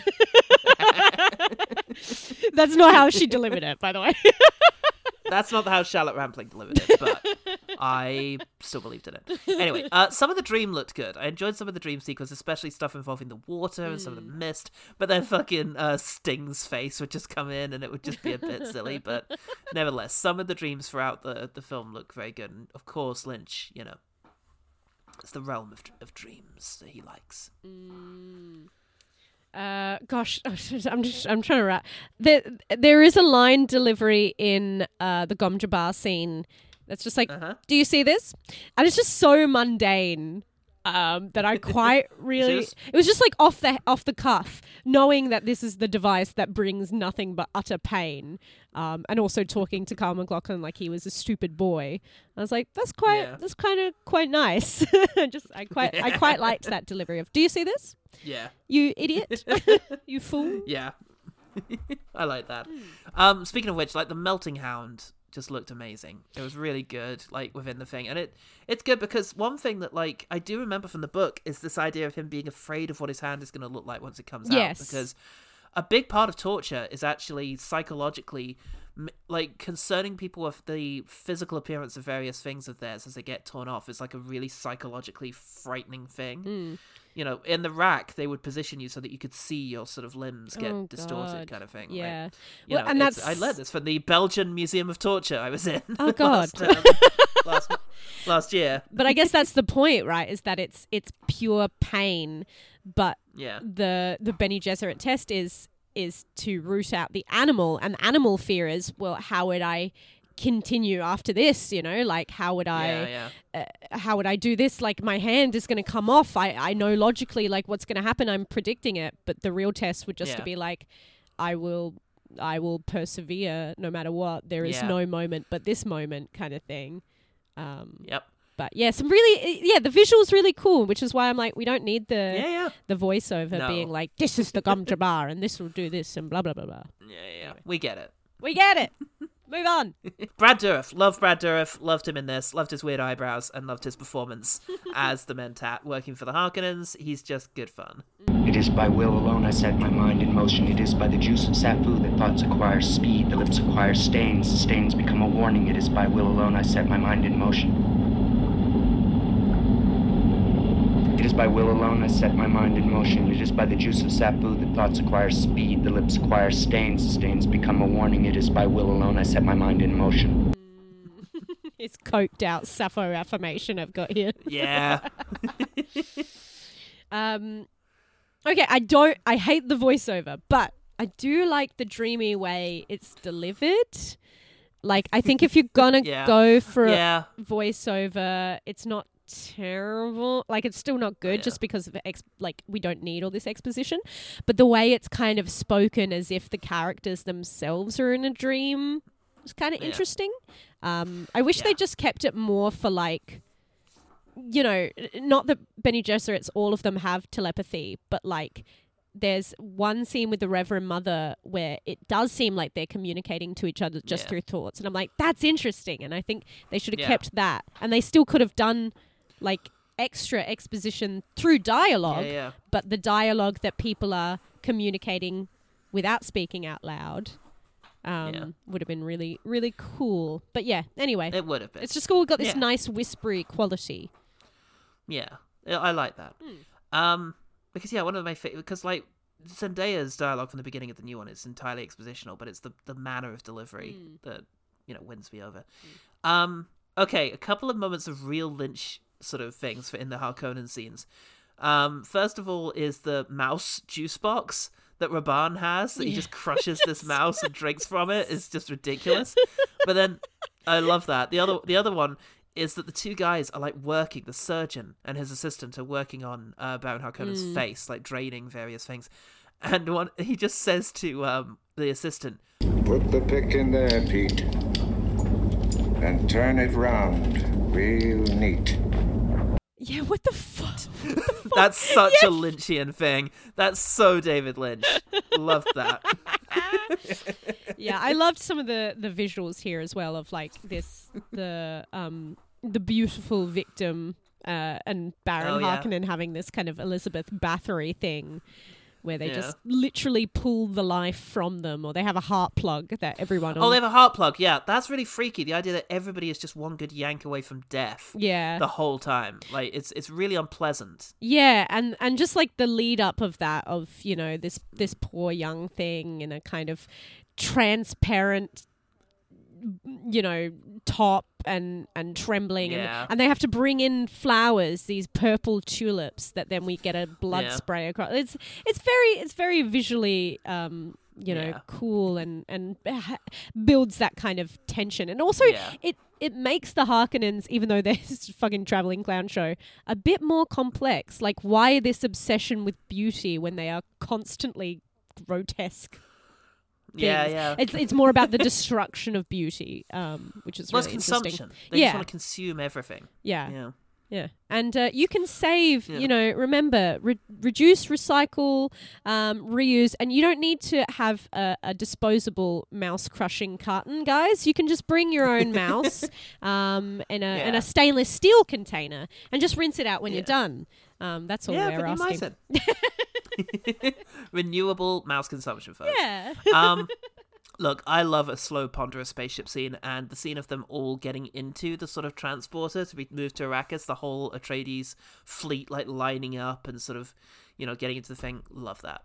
That's not how she delivered it, by the way. That's not how Charlotte Rampling delivered it, but I still believed in it. Anyway, uh, some of the dream looked good. I enjoyed some of the dream sequence, especially stuff involving the water and some of the mist. But then fucking uh, Sting's face would just come in and it would just be a bit silly. But nevertheless, some of the dreams throughout the, the film look very good. And of course, Lynch, you know, it's the realm of, of dreams that he likes. Mm. Uh, gosh, I'm just I'm trying to write. There there is a line delivery in uh the Gom Jabbar scene that's just like, Uh-huh. do you see this? And it's just so mundane. Um, that I quite really. this? It was just like off the off the cuff, knowing that this is the device that brings nothing but utter pain, um, and also talking to Carl McLaughlin like he was a stupid boy. I was like, that's quite Yeah. that's kind of quite nice. just I quite I quite liked that delivery of. Do you see this? Yeah. You idiot! You fool! Yeah. I like that. Um, speaking of which, like the Melting Hound just looked amazing. It was really good, like within the thing, and it it's good because one thing that like I do remember from the book is this idea of him being afraid of what his hand is going to look like once it comes Yes. out, because a big part of torture is actually psychologically m- like concerning people with the physical appearance of various things of theirs as they get torn off is like a really psychologically frightening thing. Mm. You know, in the rack, they would position you so that you could see your sort of limbs get Oh, distorted, God. kind of thing. Yeah. Like, you Well, know, and it's- that's- I learned this from the Belgian Museum of Torture I was in. Oh, God. last, um, last, last year. But I guess that's the point, right? Is that it's it's pure pain, but Yeah. the the Bene Gesserit test is is to root out the animal, and the animal fear is, well, how would I continue after this? You know, like how would I Yeah, yeah. Uh, how would I do this? Like my hand is going to come off. I I know logically like what's going to happen. I'm predicting it, but the real test would just Yeah. to be like, I will. I will persevere no matter what. There is Yeah. no moment but this moment, kind of thing. Um, Yep. But yeah, some really, yeah, the visual's really cool, which is why I'm like, we don't need the Yeah, yeah. the voiceover No. being like, this is the Gom Jabbar and this will do this and blah, blah, blah, blah. Yeah, yeah, yeah. We get it. We get it. Move on. Brad Dourif. Loved Brad Dourif. Loved him in this. Loved his weird eyebrows and loved his performance as the Mentat working for the Harkonnens. He's just good fun. It is by will alone I set my mind in motion. It is by the juice of Safu that thoughts acquire speed, the lips acquire stains, the stains become a warning. It is by will alone I set my mind in motion. It is by will alone I set my mind in motion. It is by the juice of Safu that thoughts acquire speed, the lips acquire stains, the stains become a warning. It is by will alone I set my mind in motion. It's coked out Sappho affirmation I've got here. Yeah. um, okay, I don't, I hate the voiceover, but I do like the dreamy way it's delivered. Like, I think if you're gonna Yeah. go for Yeah. a voiceover, it's not terrible. Like, it's still not good Yeah. just because of ex- like we don't need all this exposition. But the way it's kind of spoken as if the characters themselves are in a dream is kind of Yeah. interesting. Um, I wish Yeah. they just kept it more for like, you know, n- not that Bene Gesserits, all of them have telepathy, but like there's one scene with the Reverend Mother where it does seem like they're communicating to each other just Yeah. through thoughts. And I'm like, that's interesting. And I think they should have Yeah. kept that. And they still could have done like extra exposition through dialogue, Yeah, yeah. but the dialogue that people are communicating without speaking out loud um, Yeah. would have been really, really cool. But yeah, anyway. It would have been. It's just all got this Yeah. nice whispery quality. Yeah, I I like that. Um, because yeah, one of my favorite because like Zendaya's dialogue from the beginning of the new one is entirely expositional, but it's the the manner of delivery that you know wins me over. Um, okay, a couple of moments of real Lynch sort of things for in the Harkonnen scenes. Um, first of all is the mouse juice box that Raban has that he Yeah. just crushes this mouse and drinks from it. It's just ridiculous. But then I love that. The other the other one is that the two guys are like working, the surgeon and his assistant are working on uh, Baron Harkonnen's Mm. face, like draining various things. And one he just says to um, the assistant, Put the pick in there, Pete. And turn it round real neat. Yeah, what the fuck? that's such a Lynchian thing. That's so David Lynch. Loved that. Yeah, I loved some of the, the visuals here as well of like this the um the beautiful victim uh, and Baron Oh, yeah. Harkonnen having this kind of Elizabeth Bathory thing where they Yeah. just literally pull the life from them, or they have a heart plug that everyone. Oh, on- they have a heart plug. Yeah, that's really freaky. The idea that everybody is just one good yank away from death. Yeah. The whole time, like it's it's really unpleasant. Yeah, and and just like the lead up of that, of you know this this poor young thing in a kind of transparent, you know, top and and trembling, Yeah. and, and they have to bring in flowers, these purple tulips that then we get a blood Yeah. spray across. It's it's very it's very visually um you know Yeah. cool and and builds that kind of tension, and also Yeah. it it makes the Harkonnens, even though they're just a fucking traveling clown show, a bit more complex. Like, why this obsession with beauty when they are constantly grotesque? Yeah, things? yeah. It's it's more about the destruction of beauty, um, which is Well, really it's interesting. consumption. They yeah, just want to consume everything. yeah, Yeah. yeah. And uh, you can save. Yeah. You know, remember, re- reduce, recycle, um, reuse, and you don't need to have a, a disposable mouse crushing carton, guys. You can just bring your own mouse um, in a in Yeah. a stainless steel container and just rinse it out when Yeah. you're done. Um, that's all Yeah, we're put your mice asking. in. Renewable mouse consumption, folks. Yeah. um, look, I love a slow, ponderous spaceship scene, and the scene of them all getting into the sort of transporter to be moved to Arrakis, the whole Atreides fleet like lining up and sort of, you know, getting into the thing. Love that.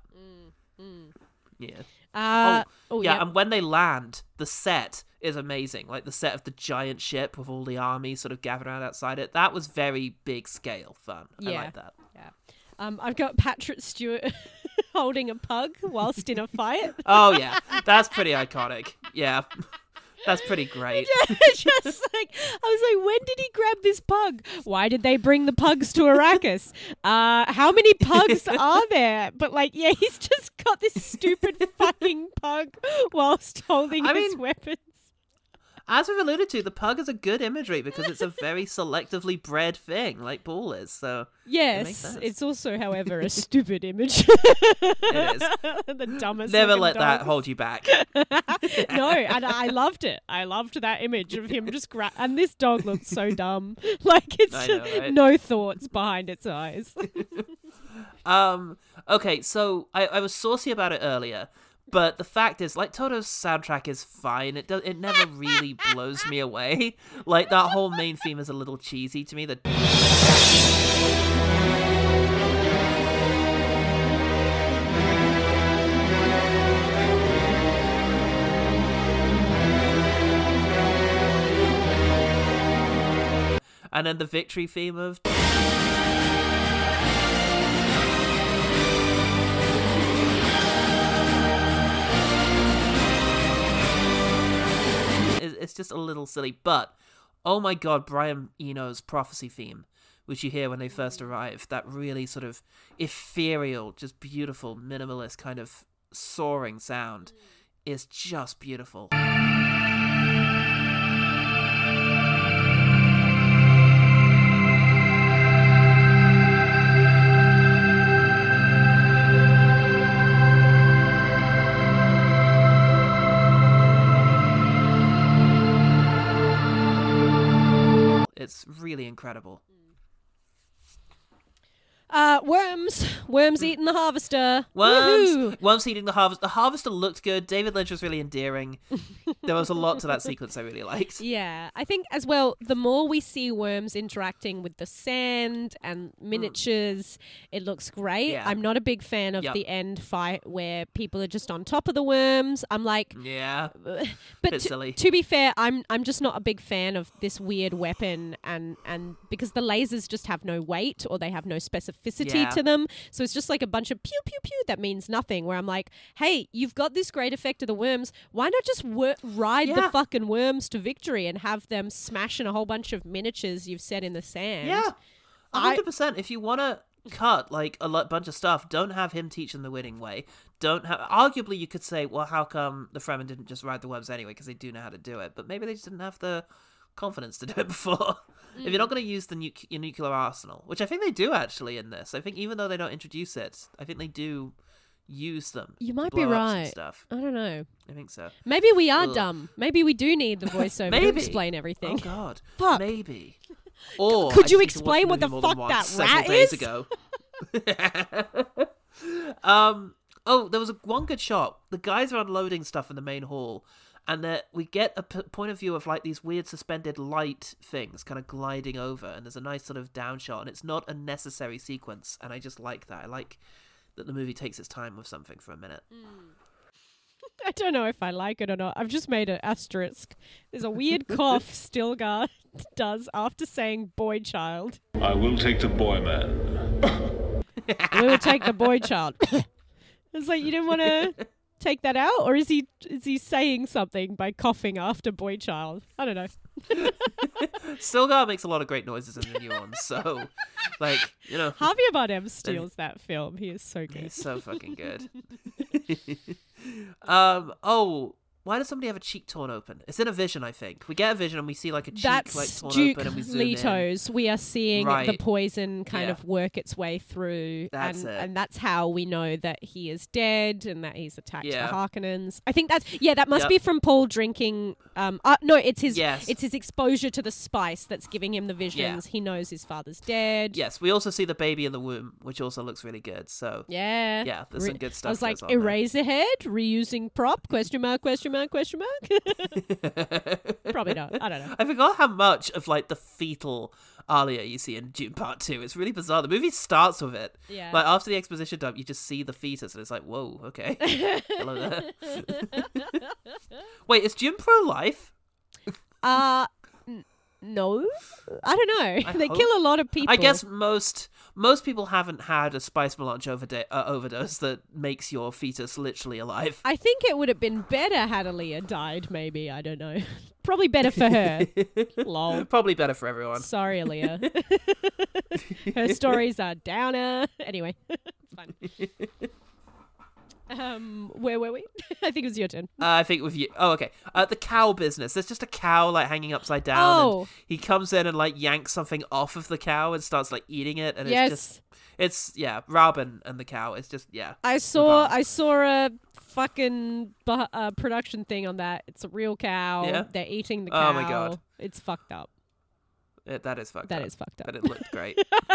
Yeah. Uh, oh, oh, yeah, yeah. and when they land, the set is amazing. Like the set of the giant ship with all the army sort of gathered around outside it. That was very big scale fun. I Yeah. like that. Yeah. Um, I've got Patrick Stewart holding a pug whilst in a fight. Oh yeah, that's pretty iconic. Yeah, that's pretty great. Yeah, just like I was like, when did he grab this pug? Why did they bring the pugs to Arrakis? Uh, how many pugs are there? But like, yeah, he's just got this stupid fucking pug whilst holding I his mean- weapons. As we've alluded to, the pug is a good imagery because it's a very selectively bred thing, like Bull is. So it makes Yes, sense. it's also, however, a stupid image. It is. The dumbest. Never looking let that dogs. hold you back. No, and I loved it. I loved that image of him just gra- and this dog looks so dumb. Like it's I just know, right? no thoughts behind its eyes. Um. Okay, so I, I was saucy about it earlier, but the fact is, like, Toto's soundtrack is fine. It does. It never really blows me away. Like that whole main theme is a little cheesy to me. The and then the victory theme of. It- It's just a little silly, but oh my god, Brian Eno's prophecy theme, which you hear when they first arrive, that really sort of ethereal, just beautiful, minimalist kind of soaring sound, is just beautiful. It's really incredible. Uh, worms, worms eating the harvester. Worms, Woohoo! worms eating the harvest. The harvester looked good. David Lynch was really endearing. There was a lot to that sequence I really liked. Yeah, I think as well, the more we see worms interacting with the sand and miniatures, it looks great. Yeah. I'm not a big fan of Yep. the end fight where people are just on top of the worms. I'm like, Yeah, but bit to, silly. to be fair, I'm I'm just not a big fan of this weird weapon, and and because the lasers just have no weight or they have no specificity Yeah. to them, so it's just like a bunch of pew pew pew that means nothing. Where I'm like, hey, you've got this great effect of the worms. Why not just wor- ride the Yeah. fucking worms to victory and have them smashing a whole bunch of miniatures you've set in the sand? Yeah, a I- hundred percent. If you want to cut like a lot, bunch of stuff, don't have him teach them the winning way. Don't have. Arguably, you could say, well, how come the Fremen didn't just ride the worms anyway? Because they do know how to do it, but maybe they just didn't have the confidence to do it before. If you're not going to use the nu- your nuclear arsenal, which I think they do actually in this, I think even though they don't introduce it, I think they do use them. You to might be blow up some right. Stuff. I don't know. I think so. Maybe we are Ugh. dumb. Maybe we do need the voiceover to Maybe. explain everything. Oh God. Fuck. Maybe. Or Could I you just need to watch explain what movie the more than fuck once that several rat days is? ago. um. Oh, there was a, one good shot. The guys are unloading stuff in the main hall, and that we get a p- point of view of like these weird suspended light things kind of gliding over, and there's a nice sort of down shot, and it's not a necessary sequence, and I just like that. I like that the movie takes its time with something for a minute. Mm. I don't know if I like it or not. I've just made an asterisk. There's a weird cough Stilgar does after saying boy child. I will take the boy man. We will take the boy child. It's like you didn't want to take that out, or is he is he saying something by coughing after boy child? I don't know. Stilgar makes a lot of great noises in the new ones, so like you know, Javier Bardem steals that film. He is so good. He's so fucking good. um. Oh, why does somebody have a cheek torn open? It's in a vision, I think. We get a vision and we see like a cheek That's like torn Duke open, and we zoom Leto's. in. We are seeing Right. the poison kind Yeah. of work its way through, That's and it. and that's how we know that he is dead and that he's attacked Yeah. the Harkonnens. I think that's yeah. That must Yep. be from Paul drinking. Um. Uh, no, it's his. Yes. It's his exposure to the spice that's giving him the visions. He knows his father's dead. Yes, we also see the baby in the womb, which also looks really good. So Yeah. yeah, there's Re- some good stuff. I was like, goes on there. Eraserhead, reusing prop? Question mark? Question mark? Question mark? Probably not. I don't know. I forgot how much of like the fetal Alia you see in Dune Part Two. It's really bizarre. The movie starts with it. Yeah. Like after the exposition dump, you just see the fetus, and it's like, whoa, okay. Hello there. Wait, is Dune pro-life? Uh, n- no. I don't know. I they hope- kill a lot of people. I guess most most people haven't had a spice melange overde- uh, overdose that makes your fetus literally alive. I think it would have been better had Aaliyah died, maybe. I don't know. Probably better for her. Lol. Probably better for everyone. Sorry, Aaliyah. Her stories are downer. Anyway, it's fine. Um, where were we? I think it was your turn. Uh, I think with you. Oh, okay. Uh, the cow business. There's just a cow like hanging upside down. Oh. And he comes in and like yanks something off of the cow and starts like eating it. And Yes. it's just, it's yeah, Robin and the cow. It's just yeah. I saw I saw a fucking bu- uh, production thing on that. It's a real cow. Yeah? They're eating the cow. Oh my God. It's fucked up. It, that is fucked That up. is fucked up. But it looked great.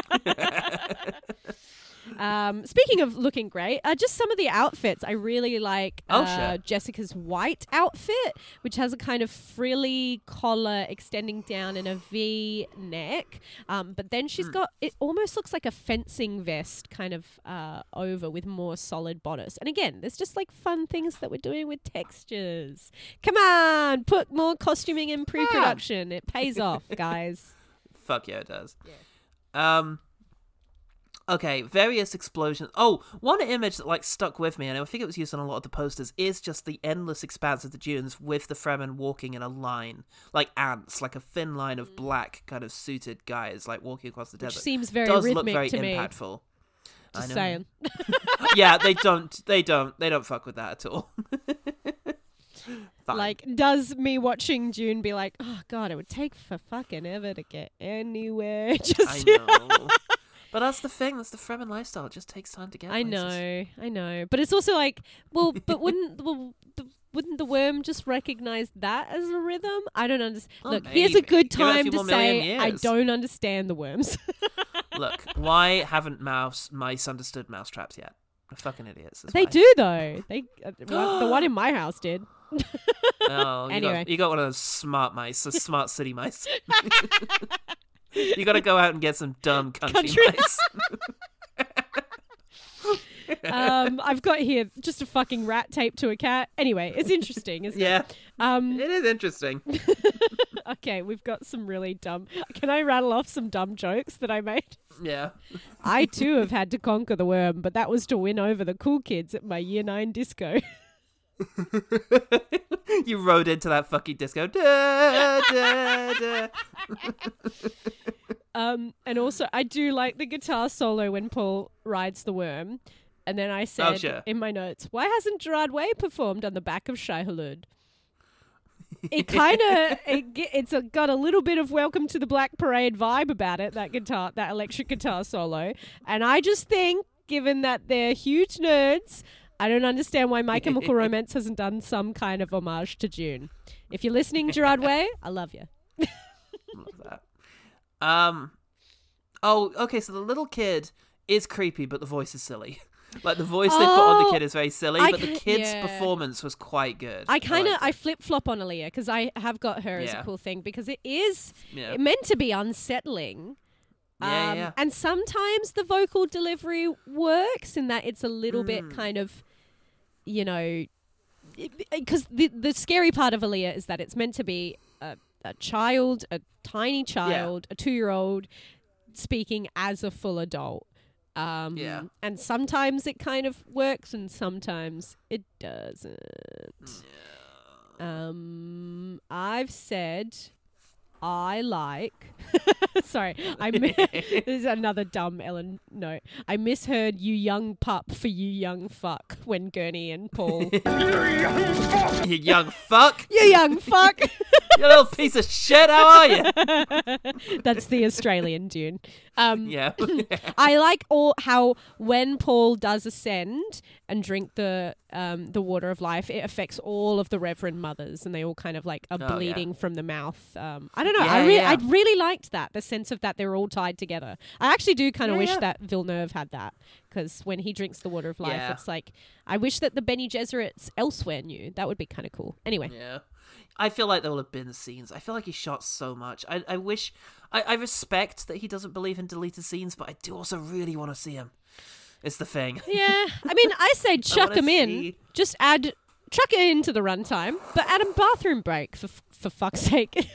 Um, speaking of looking great, uh, just some of the outfits. I really like Oh, uh, shit. Jessica's white outfit, which has a kind of frilly collar extending down in a V neck. Um, but then Hmm. she's got, it almost looks like a fencing vest kind of uh, over with more solid bodice. And again, there's just like fun things that we're doing with textures. Come on, put more costuming in pre-production. It pays off, guys. Fuck yeah, it does. Yeah. Um. Okay, various explosions. Oh, one image that like stuck with me, and I think it was used on a lot of the posters, is just the endless expanse of the dunes with the Fremen walking in a line, like ants, like a thin line of black kind of suited guys, like walking across the Which desert. seems very Does rhythmic look very to me. impactful. I Just know. saying. Yeah, they don't. They don't. They don't fuck with that at all. Fine. Like, does me watching Dune be like, oh god, it would take for fucking ever to get anywhere? Just I know. But that's the thing. That's the Fremen lifestyle. It just takes time to get. I places. know, I know. But it's also like, well, but wouldn't well, the, wouldn't the worm just recognize that as a rhythm? I don't understand. Oh, Look, here's a maybe. good Give it a time few to more million say I years. don't understand the worms. Look, why haven't mouse mice understood mousetraps yet? They're fucking idiots. That's They why. do though. They uh, well, the one in my house did. Oh, you Anyway. got, you got one of those smart mice, those smart city mice. You got to go out and get some dumb country, Country mice. um, I've got here just a fucking rat taped to a cat. Anyway, it's interesting, isn't Yeah. it? Um, it is interesting. Okay, we've got some really dumb. Can I rattle off some dumb jokes that I made? Yeah. I too have had to conquer the worm, but that was to win over the cool kids at my year nine disco. You rode into that fucking disco. Da, da, da. Um, and also, I do like the guitar solo when Paul rides the worm. And then I said sure. in my notes, why hasn't Gerard Way performed on the back of Shai Hulud? It kind of it, ge- it's a, got a little bit of Welcome to the Black Parade vibe about it, that guitar, that electric guitar solo. And I just think, given that they're huge nerds, I don't understand why My Chemical Romance hasn't done some kind of homage to Dune. If you're listening, Gerard Way, I love you. Love that. Um, oh, okay, so the little kid is creepy, but the voice is silly. Like, the voice oh, they put on the kid is very silly, I but the kid's yeah. performance was quite good. I kind of, I, I flip-flop on Aaliyah, because I have got her yeah. as a cool thing, because it is yeah. meant to be unsettling. Yeah, um, yeah. And sometimes the vocal delivery works in that it's a little mm. bit kind of, you know, because the, the scary part of Aaliyah is that it's meant to be a, a child, a tiny child, yeah. a two-year-old speaking as a full adult. Um, yeah. And sometimes it kind of works and sometimes it doesn't. Yeah. Um, I've said I like... Sorry, I mi- this is another dumb Ellen note. I misheard "you young pup" for "you young fuck" when Gurney and Paul... You young fuck! You young fuck! You young fuck! You little piece of shit, how are you? That's the Australian Dune. Um, yeah. I like all how when Paul does ascend and drink the um, the water of life, it affects all of the Reverend Mothers, and they all kind of like are oh, bleeding yeah. from the mouth. Um, I don't know. Yeah, I really, yeah. I really liked that, the sense of that they're all tied together. I actually do kind of yeah, wish yeah. that Villeneuve had that, because when he drinks the water of life, yeah. it's like I wish that the Bene Gesserits elsewhere knew. That would be kind of cool. Anyway. Yeah. I feel like there will have been scenes. I feel like he shot so much. I, I wish... I, I respect that he doesn't believe in deleted scenes, but I do also really want to see him. It's the thing. Yeah. I mean, I say chuck him in. See... Just add... Chuck it into the runtime, but add a bathroom break, for for fuck's sake.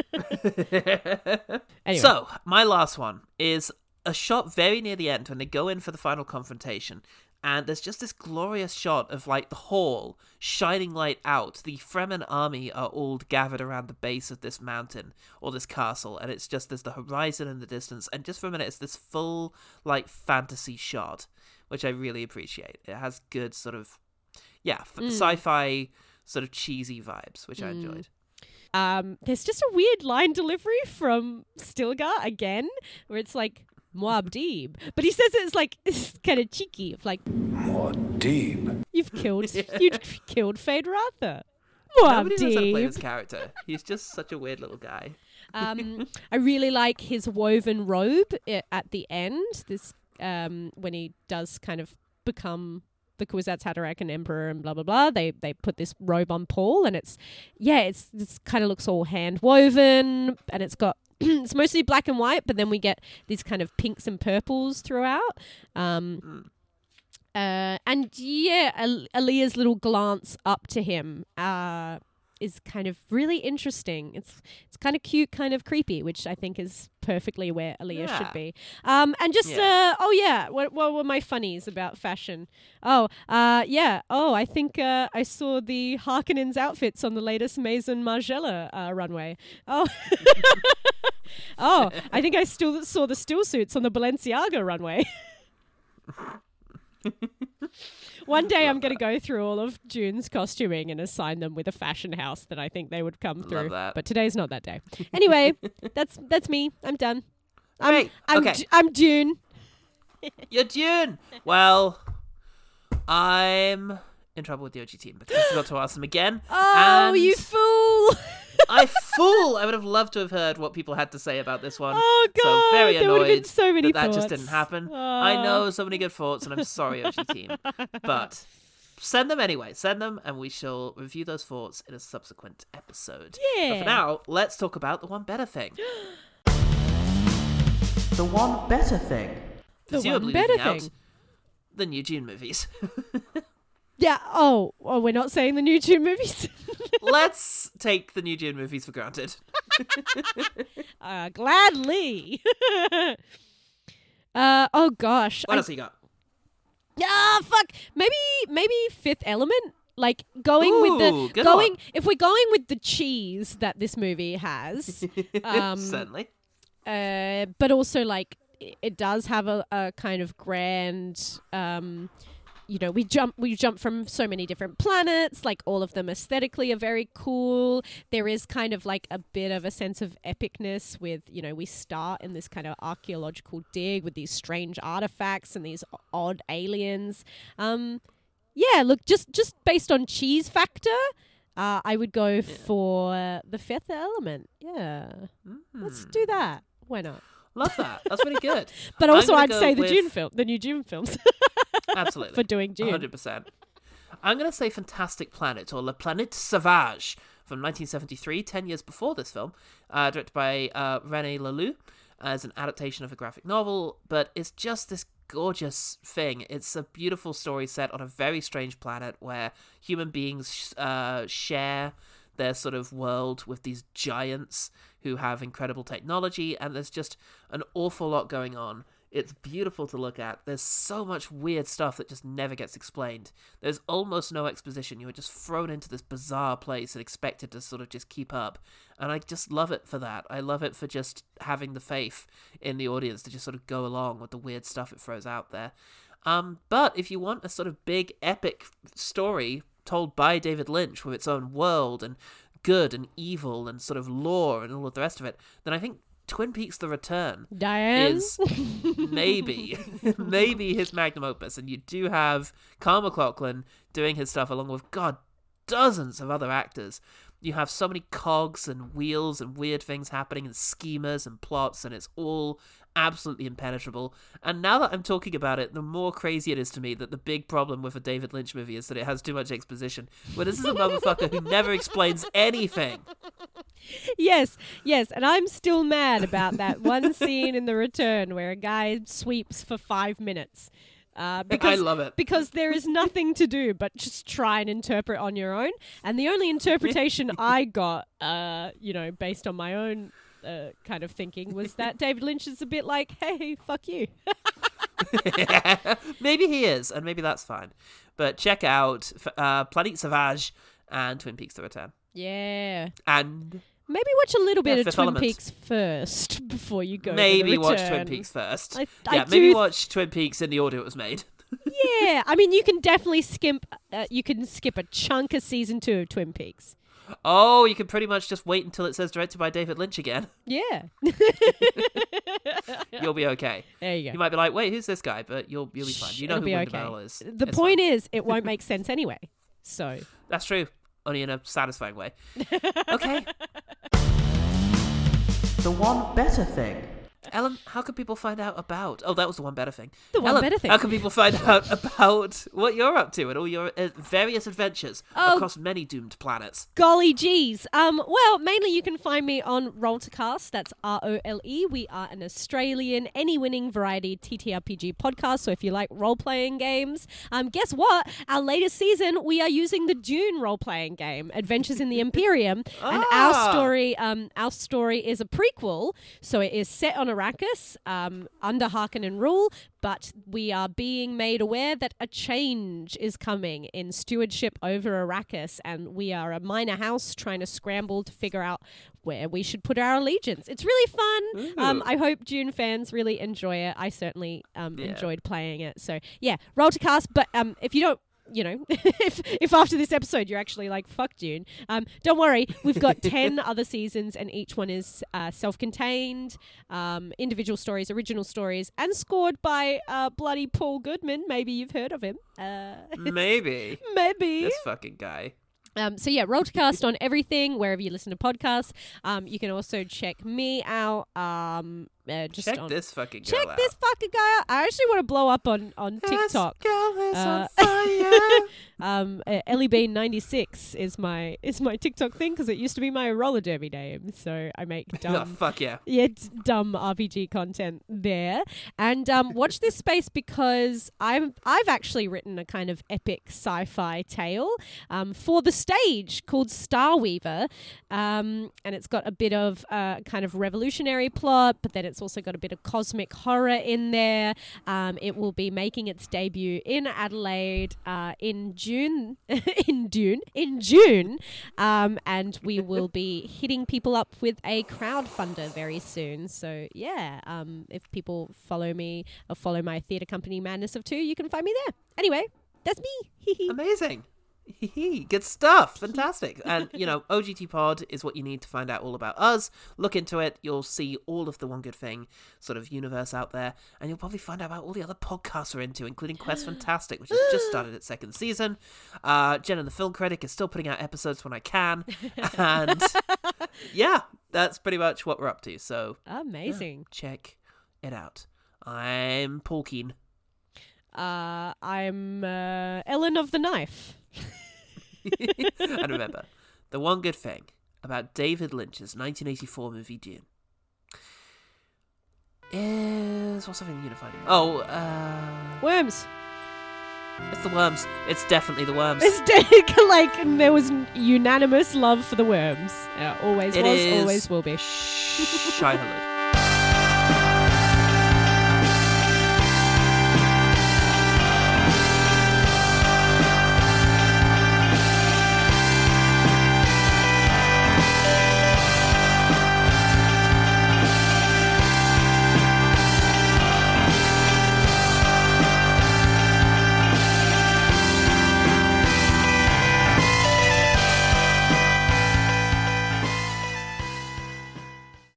Anyway. So, my last one is a shot very near the end when they go in for the final confrontation. And there's just this glorious shot of, like, the hall shining light out. The Fremen army are all gathered around the base of this mountain or this castle. And it's just, there's the horizon in the distance. And just for a minute, it's this full, like, fantasy shot, which I really appreciate. It has good sort of, yeah, f- mm. sci-fi sort of cheesy vibes, which mm. I enjoyed. Um, there's just a weird line delivery from Stilgar again, where it's like, Muad'Dib. But he says it's like, it's kind of cheeky. Of like, Muad'Dib. You've killed, yeah. you've killed Fade Rather. Nobody knows how to play this character. He's just such a weird little guy. um, I really like his woven robe i- at the end. This um, when he does kind of become the Kwisatz Haderach and Emperor and blah blah blah. They they put this robe on Paul, and it's yeah, it's it's kind of looks all hand woven, and it's got. It's mostly black and white, but then we get these kind of pinks and purples throughout. Um, mm. uh, and yeah, Al- Aaliyah's little glance up to him uh, is kind of really interesting. It's it's kind of cute, kind of creepy, which I think is perfectly where Aaliyah yeah. should be. Um, and just, yeah. uh, oh yeah, what, what were my funnies about fashion? Oh, uh, yeah. Oh, I think uh, I saw the Harkonnens outfits on the latest Maison Margiela uh, runway. Oh. Oh, I think I still saw the still suits on the Balenciaga runway. One day I'm going to go through all of June's costuming and assign them with a fashion house that I think they would come Love through. that. But today's not that day. Anyway, that's that's me. I'm done. I'm, Great. I'm, Okay. D- I'm Dune. You're Dune. Well, I'm in trouble with the O G team because I forgot to ask them again. Oh, and you fool. I fool! I would have loved to have heard what people had to say about this one. Oh, God. So very there would have been annoyed so many that that just thoughts. didn't happen. Oh. I know so many good thoughts, and I'm sorry, O G team. But send them anyway. Send them, and we shall review those thoughts in a subsequent episode. Yeah. But for now, let's talk about the one better thing. The one better thing. The Presumably one better leaving out thing. The new Dune movies. Yeah. Oh, oh, we're not saying the new Dune movies. Let's take the new Dune movies for granted. uh, gladly. uh, oh gosh. What I, else you got? Yeah, fuck. Maybe, maybe Fifth Element. Like going Ooh, with the good going. one. If we're going with the cheese that this movie has, um, Certainly. Uh, but also like it, it does have a, a kind of grand. Um, You know, we jump we jump from so many different planets, like all of them aesthetically are very cool. There is kind of like a bit of a sense of epicness with, you know, we start in this kind of archaeological dig with these strange artifacts and these odd aliens. Um, yeah, look, just just based on cheese factor, uh, I would go yeah. for uh, The Fifth Element. Yeah, mm. let's do that. Why not? Love that. That's really good. But also, I'd go say the with... Dune film, the new Dune films. Absolutely. For doing Dune. one hundred percent. I'm going to say Fantastic Planet, or La Planète Sauvage, from nineteen seventy-three, ten years before this film, uh, directed by uh, René Laloux, as an adaptation of a graphic novel, but it's just this gorgeous thing. It's a beautiful story set on a very strange planet where human beings uh, share their sort of world with these giants who have incredible technology, and there's just an awful lot going on. It's beautiful to look at. There's so much weird stuff that just never gets explained. There's almost no exposition. You are just thrown into this bizarre place and expected to sort of just keep up. And I just love it for that. I love it for just having the faith in the audience to just sort of go along with the weird stuff it throws out there. Um, but if you want a sort of big, epic story told by David Lynch with its own world and good and evil and sort of lore and all of the rest of it, then I think Twin Peaks The Return Diane? is maybe, maybe his magnum opus. And you do have Kyle MacLachlan doing his stuff along with, God, dozens of other actors. You have so many cogs and wheels and weird things happening and schemers and plots, and it's all absolutely impenetrable. And now that I'm talking about it, the more crazy it is to me that the big problem with a David Lynch movie is that it has too much exposition. Well, this is a motherfucker who never explains anything. Yes, yes, and I'm still mad about that one scene in The Return where a guy sweeps for five minutes. Uh, because, I love it. Because there is nothing to do but just try and interpret on your own. And the only interpretation I got, uh, you know, based on my own uh, kind of thinking was that David Lynch is a bit like, hey, fuck you. Yeah, maybe he is, and maybe that's fine. But check out uh, Planète Sauvage and Twin Peaks The Return. Yeah. And... maybe watch a little bit yeah, of Fifth Twin Element. Peaks first before you go Maybe to The watch Return. Twin Peaks first. I, I yeah, do maybe th- watch Twin Peaks in the order it was made. Yeah, I mean, you can definitely skip. Uh, you can skip a chunk of season two of Twin Peaks. Oh, you can pretty much just wait until it says directed by David Lynch again. Yeah. You'll be okay. There you go. You might be like, wait, who's this guy? But you'll you'll be fine. You know It'll who be Linda okay. Bell is. The It's point fine. is, it won't make sense anyway. So that's true, only in a satisfying way. Okay. The one better thing. Ellen, how can people find out about... Oh, that was the one better thing. The one Ellen, better thing. How can people find out about what you're up to and all your uh, various adventures Oh. across many doomed planets? golly geez. Um, well, mainly you can find me on Roll2Cast. That's R O L E. We are an Australian Emmy-winning variety T T R P G podcast. So if you like role-playing games, um, guess what? Our latest season, we are using the Dune role-playing game, Adventures in the Imperium, and our Ah. story, um, our story is a prequel. So it is set on Arrakis, um, under Harkonnen rule, but we are being made aware that a change is coming in stewardship over Arrakis, and we are a minor house trying to scramble to figure out where we should put our allegiance. It's really fun. Um, I hope Dune fans really enjoy it. I certainly um, Yeah. enjoyed playing it. So yeah, roll to cast. But um, if you don't, you know, if if after this episode you're actually like, fuck Dune, um, don't worry. We've got ten other seasons, and each one is uh, self-contained, um, individual stories, original stories, and scored by uh, bloody Paul Goodman. Maybe you've heard of him. Uh, Maybe. Maybe. This fucking guy. Um, so yeah, Roll2Cast on everything, wherever you listen to podcasts. Um, you can also check me out. Um, uh, just Check on this fucking girl check out. this fucking guy out. I actually want to blow up on on TikTok. girl is Uh, on fire. um, uh, Ellie Bean ninety-six is my is my TikTok thing because it used to be my roller derby name. So I make dumb, Oh, fuck yeah. yeah, d- dumb R P G content there. And um, watch this space because I'm I've actually written a kind of epic sci-fi tale um, for the stage called Starweaver, um, and it's got a bit of uh, kind of revolutionary plot, but then it's also got a bit of cosmic horror in there. Um, it will be making its debut in Adelaide uh, in June, in June, in June, um, and we will be hitting people up with a crowdfunder very soon. So yeah, um, if people follow me or follow my theatre company Madness of Two, you can find me there. Anyway, that's me. Amazing. Good stuff. Fantastic. And, you know, O G T Pod is what you need to find out all about us. Look into it. You'll see all of the One Good Thing sort of universe out there. And you'll probably find out about all the other podcasts we're into, including Quest Fantastic, which has just started its second season. Uh, Jen and the Film Critic is still putting out episodes when I can. And, yeah, that's pretty much what we're up to. So, amazing. Yeah, check it out. I'm Paul Keane. Uh, I'm uh, Ellen of the Knife. And remember, the one good thing about David Lynch's nineteen eighty-four movie Dune is... What's something unified? Oh, uh... Worms. It's the worms. It's definitely the worms. It's de- like, there was unanimous love for the worms. Uh, always it was, is always will be. Shai Hulud.